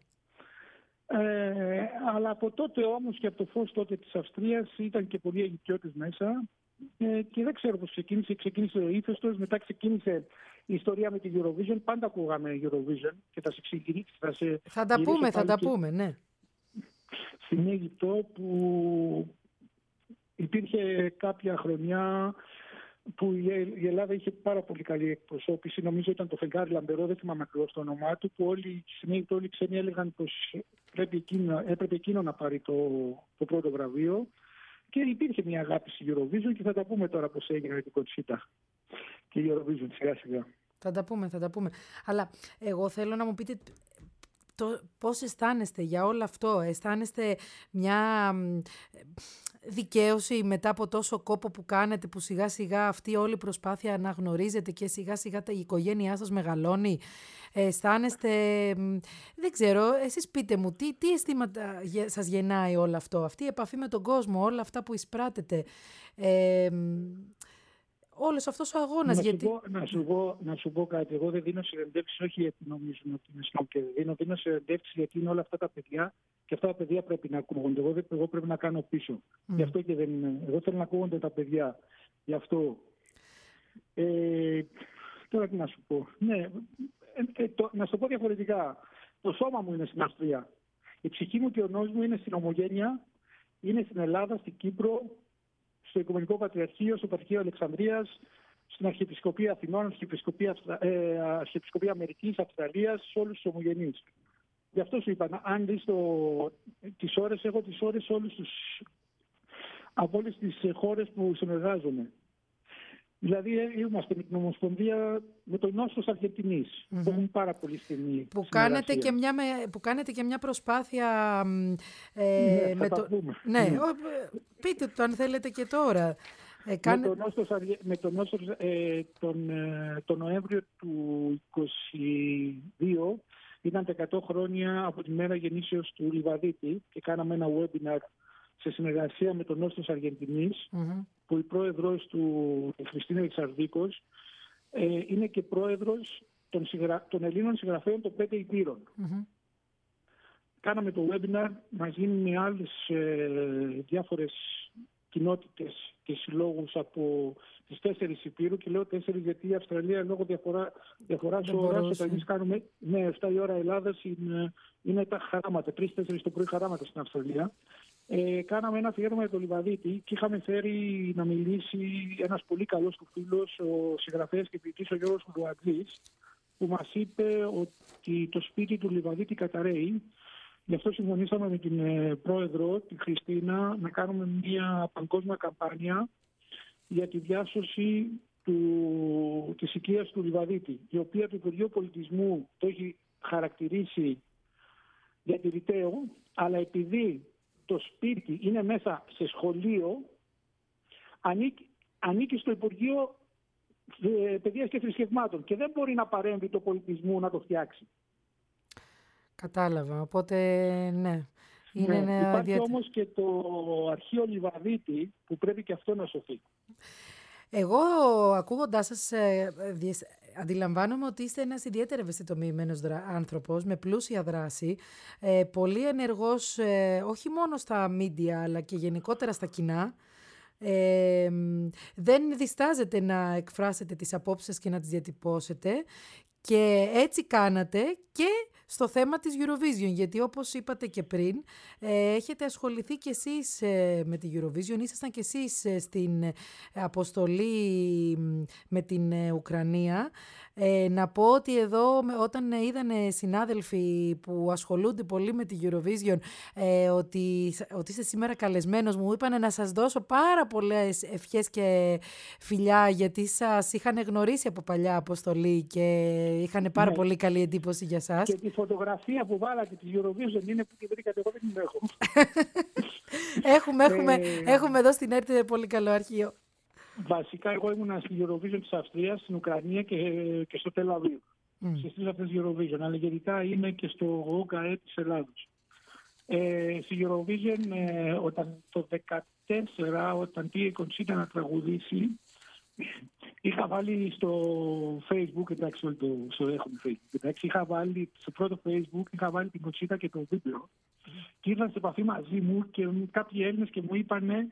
Αλλά από τότε όμως και από το φως τότε της Αυστρίας ήταν και πολλοί Αιγυπτιώτες μέσα και δεν ξέρω πώς ξεκίνησε ο ύφεστος, μετά ξεκίνησε η ιστορία με την Eurovision, πάντα ακούγαμε Eurovision και θα τα πούμε, ναι. Στην Αίγυπτο που υπήρχε κάποια χρονιά που η Ελλάδα είχε πάρα πολύ καλή εκπροσώπηση. Νομίζω ήταν το Φεγγάρι Λαμπερό, δεν θυμάμαι ακριβώς το όνομά του, που όλοι οι ξένοι έλεγαν πως έπρεπε εκείνο να πάρει το πρώτο βραβείο. Και υπήρχε μια αγάπη στη Eurovision και θα τα πούμε τώρα πώς έγινε με την Κοντσίτα και η Eurovision σιγά σιγά. Θα τα πούμε. Αλλά εγώ θέλω να μου πείτε πώς αισθάνεστε για όλο αυτό. Αισθάνεστε μια δικαίωση μετά από τόσο κόπο που κάνετε, που σιγά σιγά αυτή όλη η προσπάθεια αναγνωρίζετε και σιγά σιγά η οικογένειά σας μεγαλώνει? Αισθάνεστε, δεν ξέρω, εσείς πείτε μου, τι αισθήματα σας γεννάει όλο αυτό, αυτή η επαφή με τον κόσμο, όλα αυτά που εισπράτετε, όλος αυτός ο αγώνας? Να σου πω κάτι. Εγώ δεν δίνω συνεντεύξεις, όχι γιατί νομίζουν ότι είναι σκληρό. Δίνω συνεντεύξεις γιατί είναι όλα αυτά τα παιδιά και αυτά τα παιδιά πρέπει να ακούγονται. Εγώ πρέπει να κάνω πίσω. Γι' αυτό και δεν είναι. Εγώ θέλω να ακούγονται τα παιδιά. Γι' αυτό. Τώρα τι να σου πω. Ναι, να σου το πω διαφορετικά. Το σώμα μου είναι στην Αυστρία. Η ψυχή μου και ο νους μου είναι στην Ομογένεια, είναι στην Ελλάδα, στην Κύπρο, στο Οικουμενικό Πατριαρχείο, στο Πατριαρχείο Αλεξανδρίας, στην Αρχιεπισκοπή Αθηνών, Αρχιεπισκοπή Αμερικής, Αυστραλίας, σε όλους τους ομογενείς. Γι' αυτό σου είπα, αν δεις τις ώρες, έχω τις ώρες από όλες τις χώρες που συνεργάζομαι. Δηλαδή είμαστε με την Ομοσπονδία, με το Νόστος Αργεντινής, που έχουν πάρα πολύ στενή Που συνεργασία. κάνετε και μια προσπάθεια Ναι, με θα τα το... πούμε. Ναι, πείτε το αν θέλετε και τώρα. Με τον Νόστος τον Νοέμβριο του 2022 ήταν τα 100 χρόνια από τη μέρα γεννήσεως του Λιβαδίτη και κάναμε ένα webinar σε συνεργασία με τον Νόστος Αργεντινής, που η πρόεδρος του, η Χριστίνα Εξαρδίκος, είναι και πρόεδρος των Ελλήνων συγγραφέων των 5 Υπήρων. Κάναμε το webinar μαζί με άλλες διάφορες κοινότητες και συλλόγους από τις 4 Υπήρου, και λέω 4 γιατί η Αυστραλία λόγω διαφοράς ώρας, όταν εμείς κάνουμε 7 η ώρα Ελλάδας είναι τα χαράματα, 3-4 το πρωί χαράματα στην Αυστραλία. Κάναμε ένα αφιέρωμα για το Λιβαδίτη και είχαμε φέρει να μιλήσει ένας πολύ καλός του φίλος, ο συγγραφέας και ποιητής ο Γιώργος Κουλουατζής, που μας είπε ότι το σπίτι του Λιβαδίτη καταραίει. Γι' αυτό συμφωνήσαμε με την πρόεδρο, τη Χριστίνα, να κάνουμε μια παγκόσμια καμπάνια για τη διάσωση της οικίας του Λιβαδίτη, η οποία το Υπουργείο Πολιτισμού το έχει χαρακτηρίσει διατηρηταίο, αλλά επειδή το σπίτι είναι μέσα σε σχολείο, ανήκει στο Υπουργείο Παιδείας και Θρησκευμάτων και δεν μπορεί να παρέμβει το πολιτισμό να το φτιάξει. Κατάλαβα, οπότε ναι. Υπάρχει όμως και το αρχείο Λιβαδίτη που πρέπει και αυτό να σωθεί. Εγώ ακούγοντάς σας αντιλαμβάνομαι ότι είστε ένας ιδιαίτερα ευαισθητοποιημένος άνθρωπος με πλούσια δράση, πολύ ενεργός όχι μόνο στα μίντια αλλά και γενικότερα στα κοινά. Δεν διστάζετε να εκφράσετε τις απόψεις και να τις διατυπώσετε, και έτσι κάνατε και στο θέμα της Eurovision, γιατί όπως είπατε και πριν, έχετε ασχοληθεί κι εσείς με τη Eurovision, ήσασταν κι εσείς στην αποστολή με την Ουκρανία. Να πω ότι εδώ όταν είδανε συνάδελφοι που ασχολούνται πολύ με τη Eurovision ότι είστε σήμερα καλεσμένος, μου είπανε να σας δώσω πάρα πολλές ευχές και φιλιά, γιατί σας είχαν γνωρίσει από παλιά αποστολή και είχαν πάρα πολύ καλή εντύπωση για σας. Και τη φωτογραφία που βάλατε τη Eurovision είναι που τη βρήκατε, εγώ δεν την έχω. Έχουμε εδώ στην ΕΡΤ πολύ καλό αρχείο. Βασικά, εγώ ήμουν στη Eurovision της Αυστρίας, στην Ουκρανία και στο Τελ Αβίβ. Στις τρεις αυτές Eurovision. Αλλά γενικά είμαι και στο ΟΚΑΕ της Ελλάδος. Στη Eurovision, όταν το 2014, όταν πήγε η Κοντσίτα να τραγουδήσει, είχα βάλει στο Facebook, εντάξει, όλοι το έχουμε Facebook, εντάξει, είχα βάλει στο πρώτο Facebook, είχα βάλει την Κοντσίτα και το βίντεο. Και ήρθαν σε επαφή μαζί μου και κάποιοι Έλληνες και μου είπανε,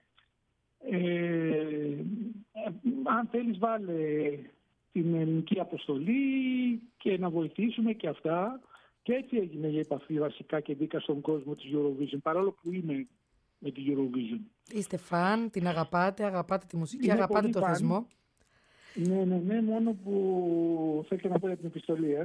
αν θέλεις βάλε την ελληνική αποστολή και να βοηθήσουμε και αυτά. Και έτσι έγινε η επαφή βασικά και μπήκα στον κόσμο της Eurovision, παρόλο που είμαι με τη Eurovision. Είστε φαν, την αγαπάτε τη μουσική, αγαπάτε το θεσμό. Ναι, μόνο που θέλετε να πω για την επιστολή.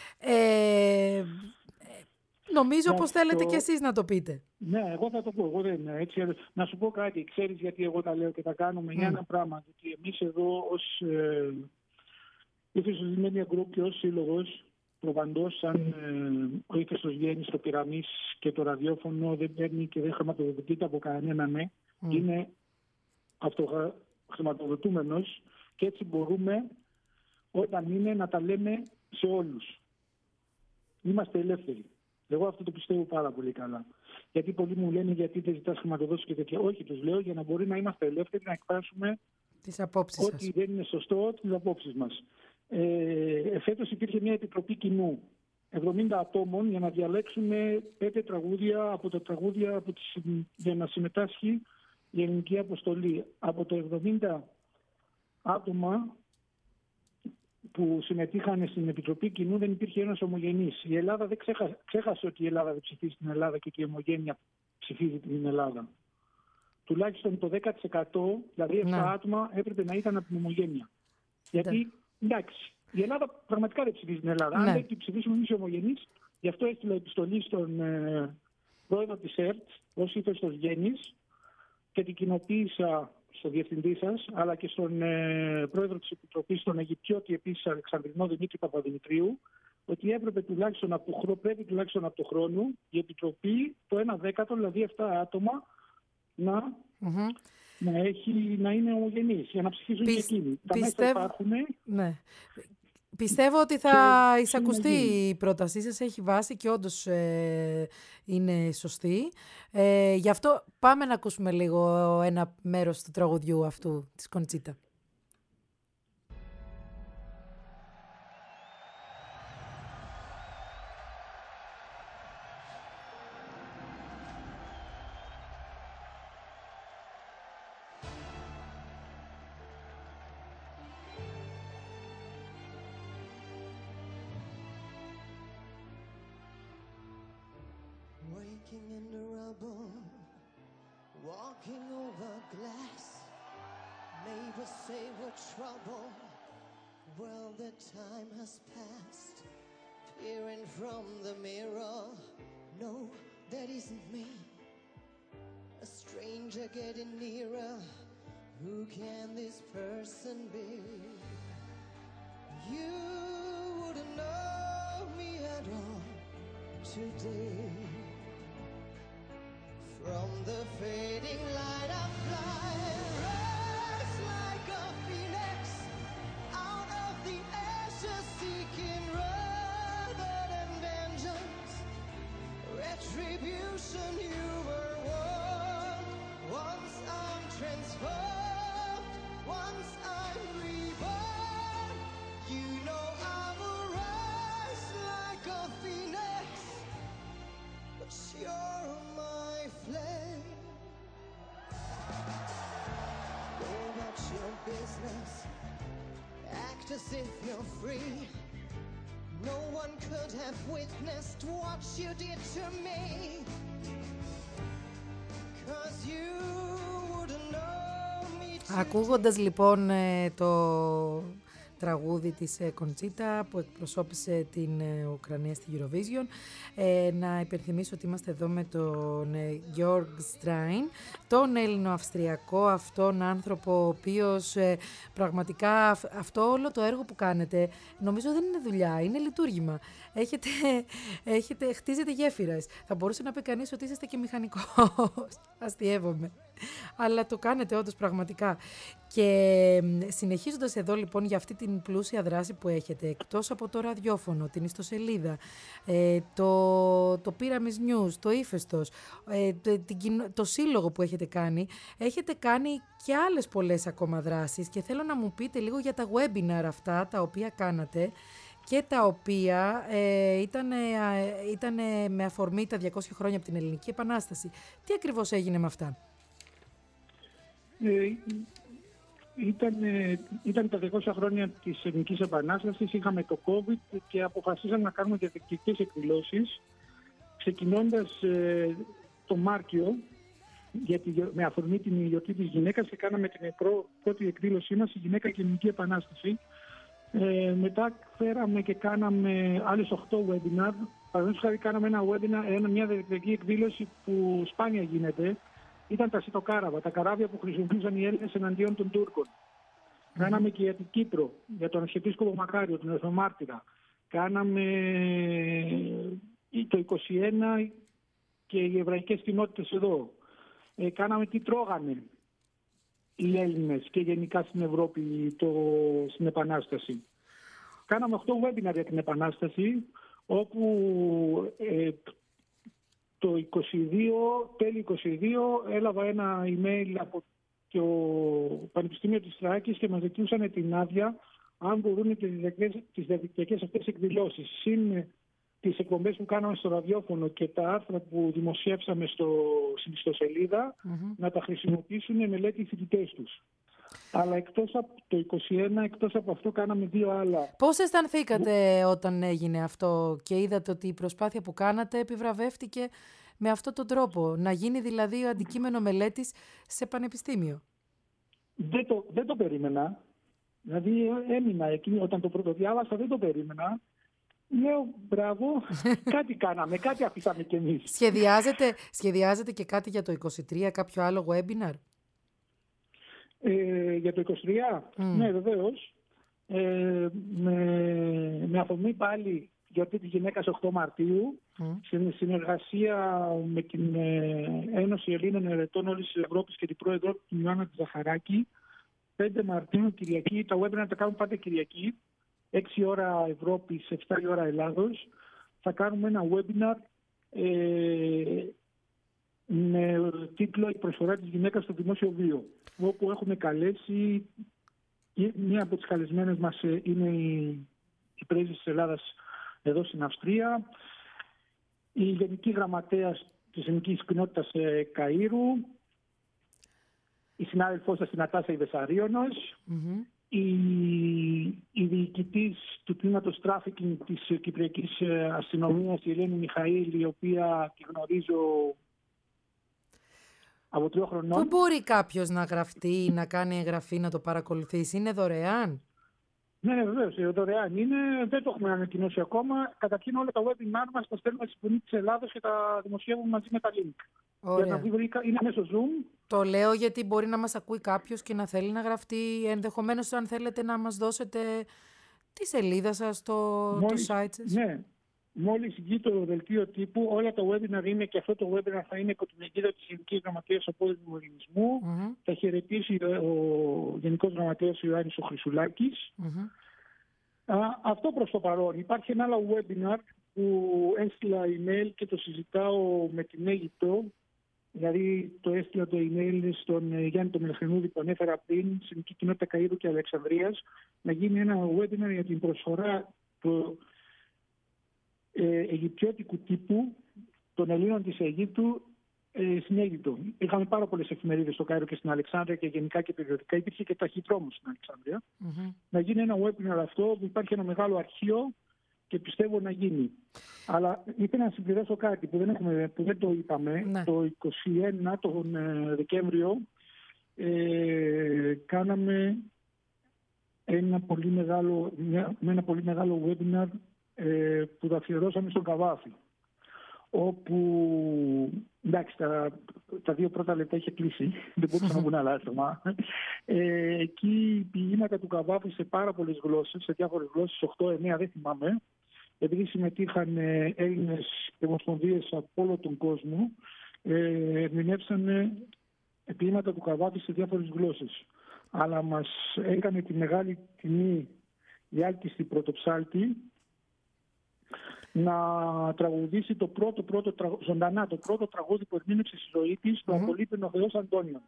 Νομίζω πως θέλετε κι εσείς να το πείτε. Ναι, εγώ θα το πω. Εγώ δεν, έτσι, να σου πω κάτι. Ξέρεις γιατί εγώ τα λέω και τα κάνουμε για ένα πράγμα. Γιατί εμείς εδώ ως Ύφεσος Media Group και ως σύλλογος προπαντός, σαν ο Ύφεσος Γέννης, το Πυραμής και το ραδιόφωνο δεν παίρνει και δεν χρηματοδοτείται από κανέναν, είναι αυτοχρηματοδοτούμενος και έτσι μπορούμε όταν είναι να τα λέμε σε όλους. Είμαστε ελεύθεροι. Εγώ αυτό το πιστεύω πάρα πολύ καλά. Γιατί πολλοί μου λένε γιατί δεν ζητάς χρηματοδότηση και τέτοια. Όχι, τους λέω για να μπορεί να είμαστε ελεύθεροι να εκφράσουμε τις απόψεις ό,τι σας. δεν είναι σωστό, τις απόψεις μας. Φέτος υπήρχε μια επιτροπή κοινού 70 ατόμων για να διαλέξουμε 5 τραγούδια από τα τραγούδια για να συμμετάσχει η ελληνική αποστολή. Από το 70 άτομα που συμμετείχαν στην Επιτροπή Κοινού δεν υπήρχε ένας ομογενής. Η Ελλάδα δεν ξέχασε ότι η Ελλάδα δεν ψηφίζει την Ελλάδα και ότι η ομογένεια ψηφίζει την Ελλάδα. Τουλάχιστον το 10%, δηλαδή 7 άτομα, έπρεπε να ήταν από την ομογένεια. Γιατί, εντάξει, η Ελλάδα πραγματικά δεν ψηφίζει την Ελλάδα. Αν δεν ψηφίσουμε εμείς οι ομογενείς, γι' αυτό έστειλα επιστολή στον πρόεδρο της ΕΡΤ, ως Ύφεστος Γέννης, και την κοινοποίησα στον διευθυντή σας, αλλά και στον πρόεδρο της Επιτροπής, τον Αιγυπτιώτη επίσης Αλεξανδρινό Δημήτρη Παπαδημητρίου, ότι πρέπει τουλάχιστον από το χρόνο η Επιτροπή το 1/10, δηλαδή 7 άτομα, να είναι ομογενείς, για να ψηφίσουν και εκείνοι. Τα μέσα υπάρχουν. Ναι. Πιστεύω ότι θα εισακουστεί η πρότασή σας, έχει βάση και όντως είναι σωστή. Γι' αυτό πάμε να ακούσουμε λίγο ένα μέρος του τραγουδιού αυτού της Κοντσίτα. Waking in the rubble, walking over glass. Neighbors say we're trouble. Well, the time has passed. Peering from the mirror, no, that isn't me. A stranger getting nearer. Who can this person be? You wouldn't know me at all today. From the fading light I fly, rise like a phoenix, out of the ashes seeking rather than vengeance, retribution you were won. Once I'm transformed, once I'm reborn, you know I will rise like a phoenix, but you're my flame. Go about your business, act as if you're free. No one could have witnessed what you did to me, 'cause you wouldn't know me. Ακούγοντας λοιπόν το τραγούδι της Κοντσίτα που εκπροσώπησε την Ουκρανία στη Eurovision. Να υπενθυμίσω ότι είμαστε εδώ με τον Γιώργ Στράιν, τον Έλληνο-Αυστριακό αυτόν άνθρωπο, ο οποίος πραγματικά αυτό όλο το έργο που κάνετε νομίζω δεν είναι δουλειά, είναι λειτουργήμα. Χτίζετε γέφυρες. Θα μπορούσε να πει κανείς ότι είσαστε και μηχανικός. Αστειεύομαι. Αλλά το κάνετε όντως πραγματικά. Και συνεχίζοντας εδώ λοιπόν για αυτή την πλούσια δράση που έχετε, εκτός από το ραδιόφωνο, την ιστοσελίδα, το Pyramis News, το Ύφεστος, το σύλλογο που έχετε κάνει και άλλες πολλές ακόμα δράσεις και θέλω να μου πείτε λίγο για τα webinar αυτά τα οποία κάνατε και τα οποία ήταν με αφορμή τα 200 χρόνια από την Ελληνική Επανάσταση. Τι ακριβώς έγινε με αυτά? Ήταν τα 200 χρόνια της Ελληνικής Επανάστασης, είχαμε το COVID και αποφασίσαμε να κάνουμε διαδικτυακές εκδηλώσεις, ξεκινώντας το Μάρτιο, με αφορμή την γιορτή της γυναίκας, και κάναμε την πρώτη εκδήλωσή μας, η Γυναίκα και η Ελληνική Επανάσταση. Μετά φέραμε και κάναμε άλλες 8 webinar. Παραδείγματος χάρη κάναμε ένα webinar, μια διαδικτυακή εκδήλωση που σπάνια γίνεται. Ήταν τα σιτοκάραβα, τα καράβια που χρησιμοποιούσαν οι Έλληνες εναντίον των Τούρκων. Κάναμε και για την Κύπρο, για τον Αρχιεπίσκοπο Μακάριο, τον Εθνομάρτυρα. Κάναμε το 21 και οι εβραϊκές κοινότητες εδώ. Κάναμε τι τρώγανε οι Έλληνες και γενικά στην Ευρώπη στην Επανάσταση. Κάναμε 8 webinar για την Επανάσταση, όπου το 22, τέλη 22, έλαβα ένα email από το Πανεπιστήμιο της Θράκης και μας ζητούσαν την άδεια αν μπορούν τις διαδικτυακές αυτές εκδηλώσεις, συν τις εκπομπές που κάναμε στο ραδιόφωνο και τα άρθρα που δημοσιεύσαμε στην ιστοσελίδα, να τα χρησιμοποιήσουν μελέτη οι φοιτητές τους. Αλλά εκτός από το 21, εκτός από αυτό, κάναμε 2 άλλα. Πώς αισθανθήκατε όταν έγινε αυτό και είδατε ότι η προσπάθεια που κάνατε επιβραβεύτηκε με αυτόν τον τρόπο, να γίνει δηλαδή αντικείμενο μελέτης σε πανεπιστήμιο? Δεν το περίμενα. Δηλαδή έμεινα εκεί όταν το πρώτο διάβασα, δεν το περίμενα. Λέω μπράβο, κάτι κάναμε, κάτι αφήσαμε κι εμείς. Σχεδιάζετε και κάτι για το 23, κάποιο άλλο webinar? Για το 23, ναι βεβαίως. Με αφορμή πάλι γιορτή της γυναίκας 8 Μαρτίου, σε συνεργασία με την Ένωση Ελλήνων Ερετών όλης της Ευρώπης και την πρόεδρο του Ιωάννα τη Ζαχαράκη, 5 Μαρτίου Κυριακή, τα webinar τα κάνουμε πάντα Κυριακή, 6 ώρα Ευρώπης, 7 ώρα Ελλάδος. Θα κάνουμε ένα webinar με τίτλο «Η προσφορά της γυναίκας στο δημόσιο βίο», όπου έχουμε καλέσει, μία από τις καλεσμένες μας είναι η πρέσβης της Ελλάδας εδώ στην Αυστρία, η Γενική Γραμματέας της Ελληνικής Κοινότητας Καΐρου, η συνάδελφός σας η Νατάσα Ιβεσαρίωνος, η διοικητής του τμήματος τράφικινγκ της Κυπριακής Αστυνομίας, η Ελένη Μιχαήλ, η οποία τη γνωρίζω από 3 χρονών. Πού μπορεί κάποιος να γραφτεί ή να κάνει εγγραφή να το παρακολουθήσει? Είναι δωρεάν? Ναι, βεβαίως, δωρεάν είναι. Δεν το έχουμε ανακοινώσει ακόμα. Καταρχήν όλα τα webinar μας τα στέλνουμε στη Φωνή της Ελλάδας και τα δημοσιεύουμε μαζί με τα link. Ωραία. Για να βρει, είναι μέσω Zoom. Το λέω γιατί μπορεί να μας ακούει κάποιος και να θέλει να γραφτεί. Ενδεχομένως, αν θέλετε να μας δώσετε τη σελίδα σας, το site σας. Ναι. Μόλις βγει το δελτίο τύπου, όλα τα webinar είναι, και αυτό το webinar θα είναι υπό την αιγύδα της Γενικής Γραμματείας Απόδημου Ελληνισμού. Θα χαιρετήσει ο Γενικός Γραμματέας Ιωάννης ο Χρυσουλάκης. Αυτό προς το παρόν. Υπάρχει ένα άλλο webinar που έστειλα email και το συζητάω με την Αίγυπτο. Δηλαδή το έστειλα το email στον Γιάννη τον Μελαχρινούδη που ανέφερα πριν, στην Ελληνική Κοινότητα Καΐρου και Αλεξανδρίας, να γίνει ένα webinar για την προσφορά του αιγυπτιώτικου τύπου των Ελλήνων της Αιγύπτου στην Αίγυπτο. Είχαμε πάρα πολλές εφημερίδες στο Κάιρο και στην Αλεξάνδρεια και γενικά και περιοδικά. Υπήρχε και ταχυδρόμος στην Αλεξάνδρεια. Να γίνει ένα webinar αυτό, που υπάρχει ένα μεγάλο αρχείο και πιστεύω να γίνει. Αλλά ήθελα να συμπληρώσω κάτι που δεν το είπαμε. Ναι. Το 21 τον Δεκέμβριο κάναμε ένα πολύ μεγάλο webinar που το αφιερώσαμε στον Καβάφη, όπου εντάξει τα 2 πρώτα λεπτά είχε κλείσει, δεν μπορούσα να βγουν άλλα άτομα. Εκεί οι ποίηματα του Καβάφη σε πάρα πολλές γλώσσες, σε διάφορες γλώσσες, 8-9 δεν θυμάμαι, επειδή συμμετείχαν Έλληνες και ομοσπονδίες από όλο τον κόσμο, ερμηνεύσαν ποίηματα του Καβάφη σε διάφορες γλώσσες. Αλλά μας έκανε τη μεγάλη τιμή η Άλκηστη Πρωτοψάλτη να τραγουδήσει ζωντανά το πρώτο τραγούδι που ερμήνευσε στη ζωή της, το Απολύπηνο ο Θεός Αντώνιο.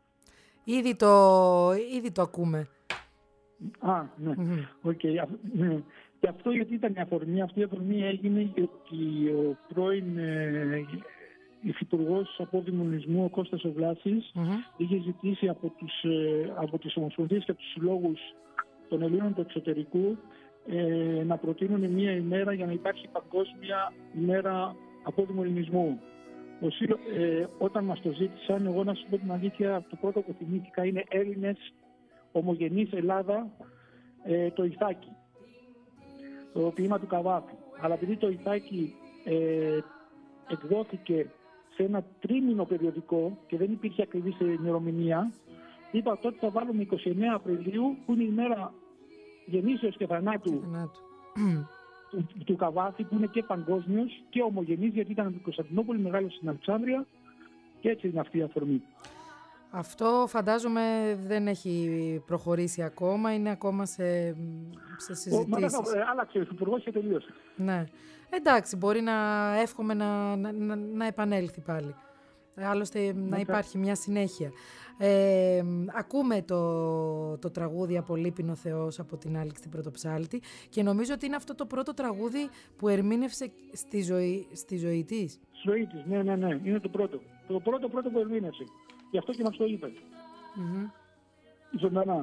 Ήδη το ακούμε. Ναι. Okay. Ναι. Και αυτό γιατί ήταν η αφορμή? Αυτή η αφορμή έγινε γιατί ο πρώην υφυπουργός Απόδημου Ελληνισμού, ο Κώστας ο Βλάσης, είχε ζητήσει από τις ομοσπονδίες και από τους συλλόγους των Ελλήνων του εξωτερικού να προτείνουν μία ημέρα για να υπάρχει παγκόσμια ημέρα Απόδημου Ελληνισμού. Όταν μας το ζήτησαν, εγώ να σου πω την αλήθεια, το πρώτο που θυμήθηκα είναι Έλληνες ομογενείς Ελλάδα, το Ιθάκη, το ποίημα του Καβάφη. Αλλά επειδή το Ιθάκη εκδόθηκε σε ένα τρίμηνο περιοδικό και δεν υπήρχε ακριβής ημερομηνία, είπα τότε θα βάλουμε 29 Απριλίου, που είναι η μέρα γεννήσεως και θανάτου του Καβάφη, που είναι και παγκόσμιος και ομογενής, γιατί ήταν από την Κωνσταντινούπολη, μεγάλος στην Αλεξάνδρεια, και έτσι είναι αυτή η αφορμή. Αυτό φαντάζομαι δεν έχει προχωρήσει ακόμα, είναι ακόμα σε συζητήσεις. Άλλαξε ο υπουργός και τελείωσε. Ναι. Εντάξει, μπορεί να εύχομαι να επανέλθει πάλι. Άλλωστε να υπάρχει μια συνέχεια. Ακούμε το τραγούδι «Απολύπηνο Θεός» από την Άλκηστη Πρωτοψάλτη και νομίζω ότι είναι αυτό το πρώτο τραγούδι που ερμήνευσε στη ζωή της. Στη ζωή της, ναι. Είναι το πρώτο. Το πρώτο που ερμήνευσε. Γι' αυτό και μας το είπε. Ζωντανά.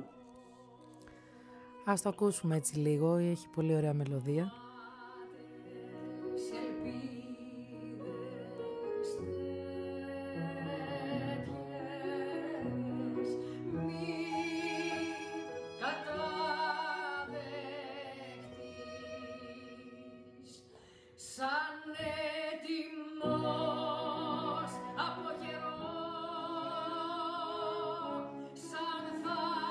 Ας το ακούσουμε έτσι λίγο, έχει πολύ ωραία μελωδία. Σαν θα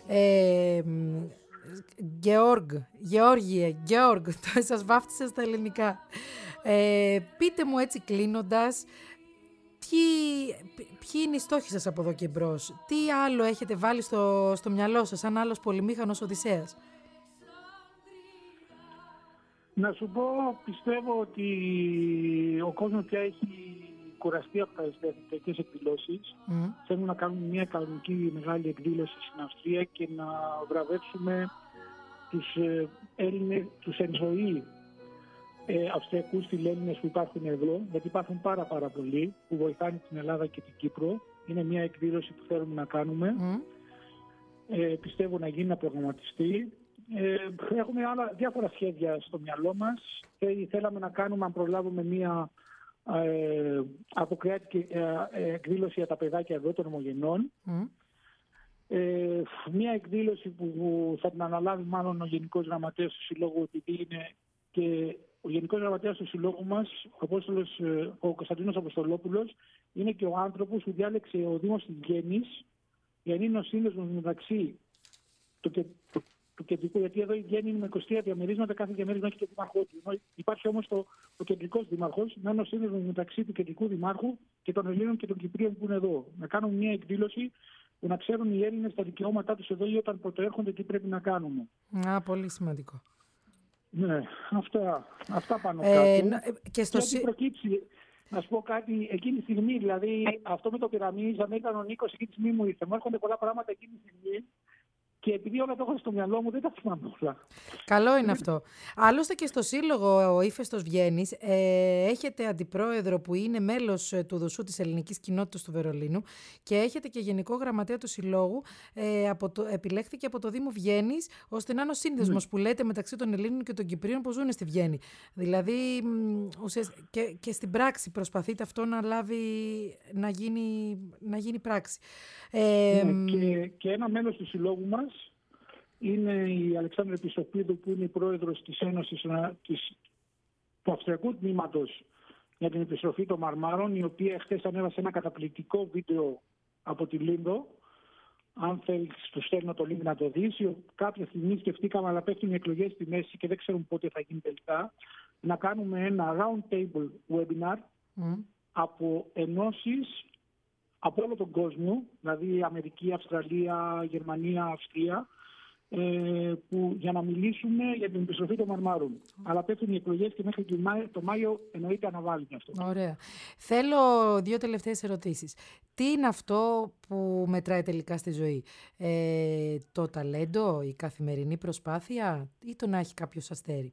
Γεώργ, σας βάφτισα στα ελληνικά. Πείτε μου έτσι κλείνοντας, ποιοι είναι οι στόχοι σας από εδώ και μπρος, τι άλλο έχετε βάλει στο μυαλό σας, σαν άλλος πολυμήχανος Οδυσσέας? Να σου πω, πιστεύω ότι ο κόσμος πια έχει κουραστεί από τις τέτοιες εκδηλώσεις. Θέλουμε να κάνουμε μια κανονική μεγάλη εκδήλωση στην Αυστρία και να βραβεύσουμε τους Έλληνες, τους εν ζωή Αυστριακούς φιλέλληνες που υπάρχουν εδώ, γιατί υπάρχουν πάρα πολλοί που βοηθάνε την Ελλάδα και την Κύπρο. Είναι μια εκδήλωση που θέλουμε να κάνουμε. Πιστεύω να γίνει, να προγραμματιστεί. Έχουμε διάφορα σχέδια στο μυαλό μας. Θέλαμε να κάνουμε, αν προλάβουμε, μια αποκριάτικη εκδήλωση για τα παιδάκια εδώ των ομογενών. Μια εκδήλωση που θα την αναλάβει μάλλον ο Γενικός Γραμματέας του Συλλόγου, επειδή είναι και ο Γενικός Γραμματέας του Συλλόγου μας, ο Κωνσταντίνος Αποστολόπουλος, είναι και ο άνθρωπος που διάλεξε ο Δήμος της Βιέννης για να είναι ο σύνδεσμος μεταξύ του κεντρικού, γιατί εδώ η Βιέννη είναι με 23 διαμερίσματα, κάθε διαμέρισμα έχει το δήμαρχό του. Υπάρχει όμως ο κεντρικός δήμαρχος, να είναι ο σύνδεσμος μεταξύ του κεντρικού δημάρχου και των Ελλήνων και των Κυπρίων που είναι εδώ. Να κάνουμε μια εκδήλωση που να ξέρουν οι Έλληνες τα δικαιώματά τους εδώ ή όταν πρωτοέρχονται τι πρέπει να κάνουμε. Πολύ σημαντικό. Ναι, αυτά πάνω κάτω. Και στο προκύψει, να σου πω κάτι, εκείνη τη στιγμή, δηλαδή αυτό με το πυραμίδι, αν ήταν ο Νίκος, εκείνη τη στιγμή μου ήρθε. Μου έρχονται πολλά πράγματα εκείνη τη στιγμή. Και επειδή όλα το έχω στο μυαλό μου, δεν τα θυμάμαι όλα. Καλό είναι αυτό. Άλλωστε και στο Σύλλογο ο Ύφεστος Βιέννης έχετε αντιπρόεδρο που είναι μέλος του Δουσού της Ελληνικής Κοινότητας του Βερολίνου και έχετε και γενικό γραμματέα του Συλλόγου. Επιλέχθηκε από το Δήμο Βιέννης ώστε να είναι ο σύνδεσμος που λέτε μεταξύ των Ελλήνων και των Κυπρίων που ζουν στη Βιέννη. Δηλαδή και στην πράξη προσπαθείτε αυτό να γίνει πράξη. Και ένα μέλος του Συλλόγου μας είναι η Αλεξάνδρα Πισοπίδου, που είναι η πρόεδρος της Ένωσης του Αυστριακού Τμήματος για την επιστροφή των Μαρμάρων, η οποία χθες ανέβασε ένα καταπληκτικό βίντεο από τη Λίντο. Αν θέλεις, του στέλνω το link να το δεις. Κάποια στιγμή σκεφτήκαμε, αλλά πέφτουν οι εκλογές στη μέση και δεν ξέρουμε πότε θα γίνει τελικά, να κάνουμε ένα round table webinar από ενώσεις από όλο τον κόσμο, δηλαδή Αμερική, Αυστραλία, Γερμανία, Αυστρία, για να μιλήσουμε για την επιστροφή των Μαρμάρων. Αλλά πέφτουν οι εκλογές και μέχρι το Μάιο εννοείται αναβάλει αυτό. Ωραία. Θέλω 2 τελευταίες ερωτήσεις. Τι είναι αυτό που μετράει τελικά στη ζωή? Το ταλέντο, η καθημερινή προσπάθεια ή το να έχει κάποιος αστέρι?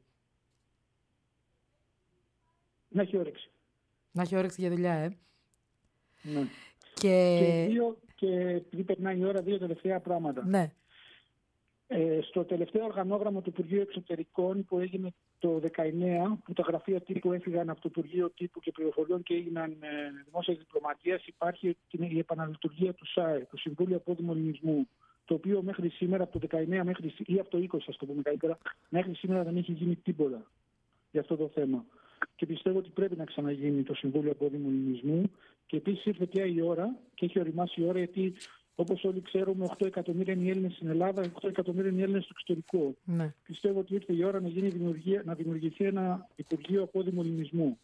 Να έχει όρεξη. Να έχει όρεξη για δουλειά, Ναι. Και επειδή περνάει η ώρα, 2 τελευταία πράγματα. Ναι. Στο τελευταίο οργανόγραμμα του Υπουργείου Εξωτερικών που έγινε το 19, που τα γραφεία τύπου έφυγαν από το Υπουργείο Τύπου και Πληροφοριών και έγιναν δημόσιας διπλωματίας, υπάρχει η επαναλειτουργία του ΣΑΕ, του Συμβούλιο Απόδημου Ελληνισμού, το οποίο μέχρι σήμερα, από το 19 ή από το 20, ας το πούμε καλύτερα, μέχρι σήμερα δεν έχει γίνει τίποτα για αυτό το θέμα. Και πιστεύω ότι πρέπει να ξαναγίνει το Συμβούλιο Απόδημου Ελληνισμού. Και επίσης ήρθε πια η ώρα και έχει οριμάσει η ώρα, γιατί όπως όλοι ξέρουμε, 8 εκατομμύρια είναι οι Έλληνες στην Ελλάδα, 8 εκατομμύρια είναι οι Έλληνες στο εξωτερικό. Ναι. Πιστεύω ότι ήρθε η ώρα να δημιουργηθεί ένα Υπουργείο Απόδημου Ελληνισμού.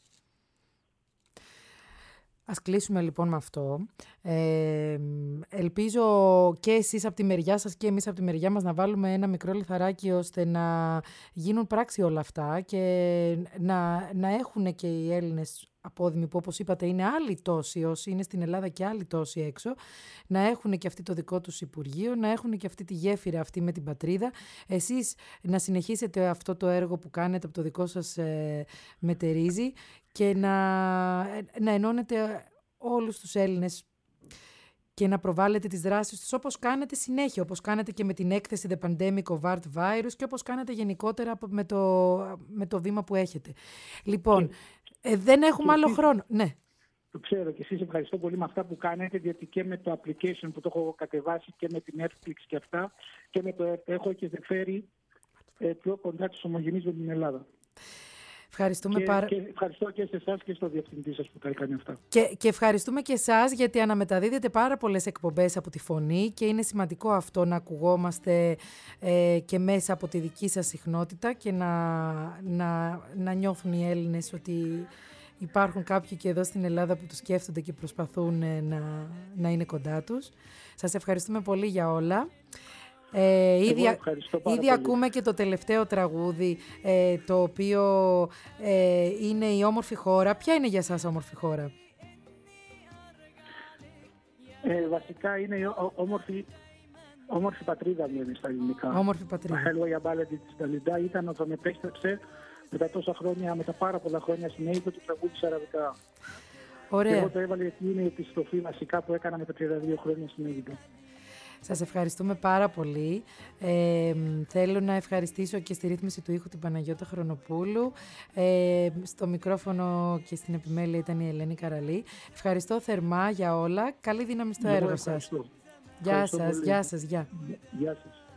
Ας κλείσουμε λοιπόν με αυτό. Ελπίζω και εσείς από τη μεριά σας και εμείς από τη μεριά μας να βάλουμε ένα μικρό λιθαράκι ώστε να γίνουν πράξη όλα αυτά και να έχουν και οι Έλληνες απόδημοι που, όπως είπατε, είναι άλλοι τόσοι όσοι είναι στην Ελλάδα και άλλοι τόσοι έξω, να έχουν και αυτοί το δικό τους Υπουργείο, να έχουν και αυτή τη γέφυρα αυτή με την πατρίδα. Εσείς να συνεχίσετε αυτό το έργο που κάνετε από το δικό σας μετερίζει και να ενώνετε όλους τους Έλληνες και να προβάλλετε τις δράσεις τους όπως κάνετε συνέχεια, όπως κάνετε και με την έκθεση The Pandemic of Art Virus και όπως κάνετε γενικότερα με το βήμα που έχετε. Λοιπόν, δεν έχουμε άλλο χρόνο. Ναι. Το ξέρω και εσείς ευχαριστώ πολύ με αυτά που κάνετε, γιατί και με το application που το έχω κατεβάσει και με την Netflix και αυτά και με το έχω και φέρει πιο κοντά τους ομογενείς με την Ελλάδα. Ευχαριστούμε και ευχαριστώ και σε εσάς και στο διευθυντή σας που τα έκανε αυτά. Και ευχαριστούμε και εσάς γιατί αναμεταδίδετε πάρα πολλές εκπομπές από τη φωνή και είναι σημαντικό αυτό να ακουγόμαστε και μέσα από τη δική σας συχνότητα και να νιώθουν οι Έλληνες ότι υπάρχουν κάποιοι και εδώ στην Ελλάδα που τους σκέφτονται και προσπαθούν να είναι κοντά τους. Σας ευχαριστούμε πολύ για όλα. Ήδη ακούμε και το τελευταίο τραγούδι, το οποίο είναι η Όμορφη Χώρα. Ποια είναι για σας Όμορφη Χώρα? Βασικά είναι η όμορφη πατρίδα μου, είναι στα ελληνικά. Όμορφη πατρίδα. Hello, η μπάλαντι της Νταλιντά ήταν όταν επέστρεψε μετά τόσα χρόνια, μετά πάρα πολλά χρόνια στην Αίγυπτο, του τραγούδισε αραβικά. Ωραία. Και εγώ το έβαλα γιατί είναι η επιστροφή βασικά που έκανα με τα 32 χρόνια στην Αίγυπτο. Σας ευχαριστούμε πάρα πολύ. Θέλω να ευχαριστήσω και στη ρύθμιση του ήχου την Παναγιώτα Χρονοπούλου. Στο μικρόφωνο και στην επιμέλεια ήταν η Ελένη Καραλή. Ευχαριστώ θερμά για όλα. Καλή δύναμη στο έργο σας. Γεια σας. Γεια σας. Γεια σας.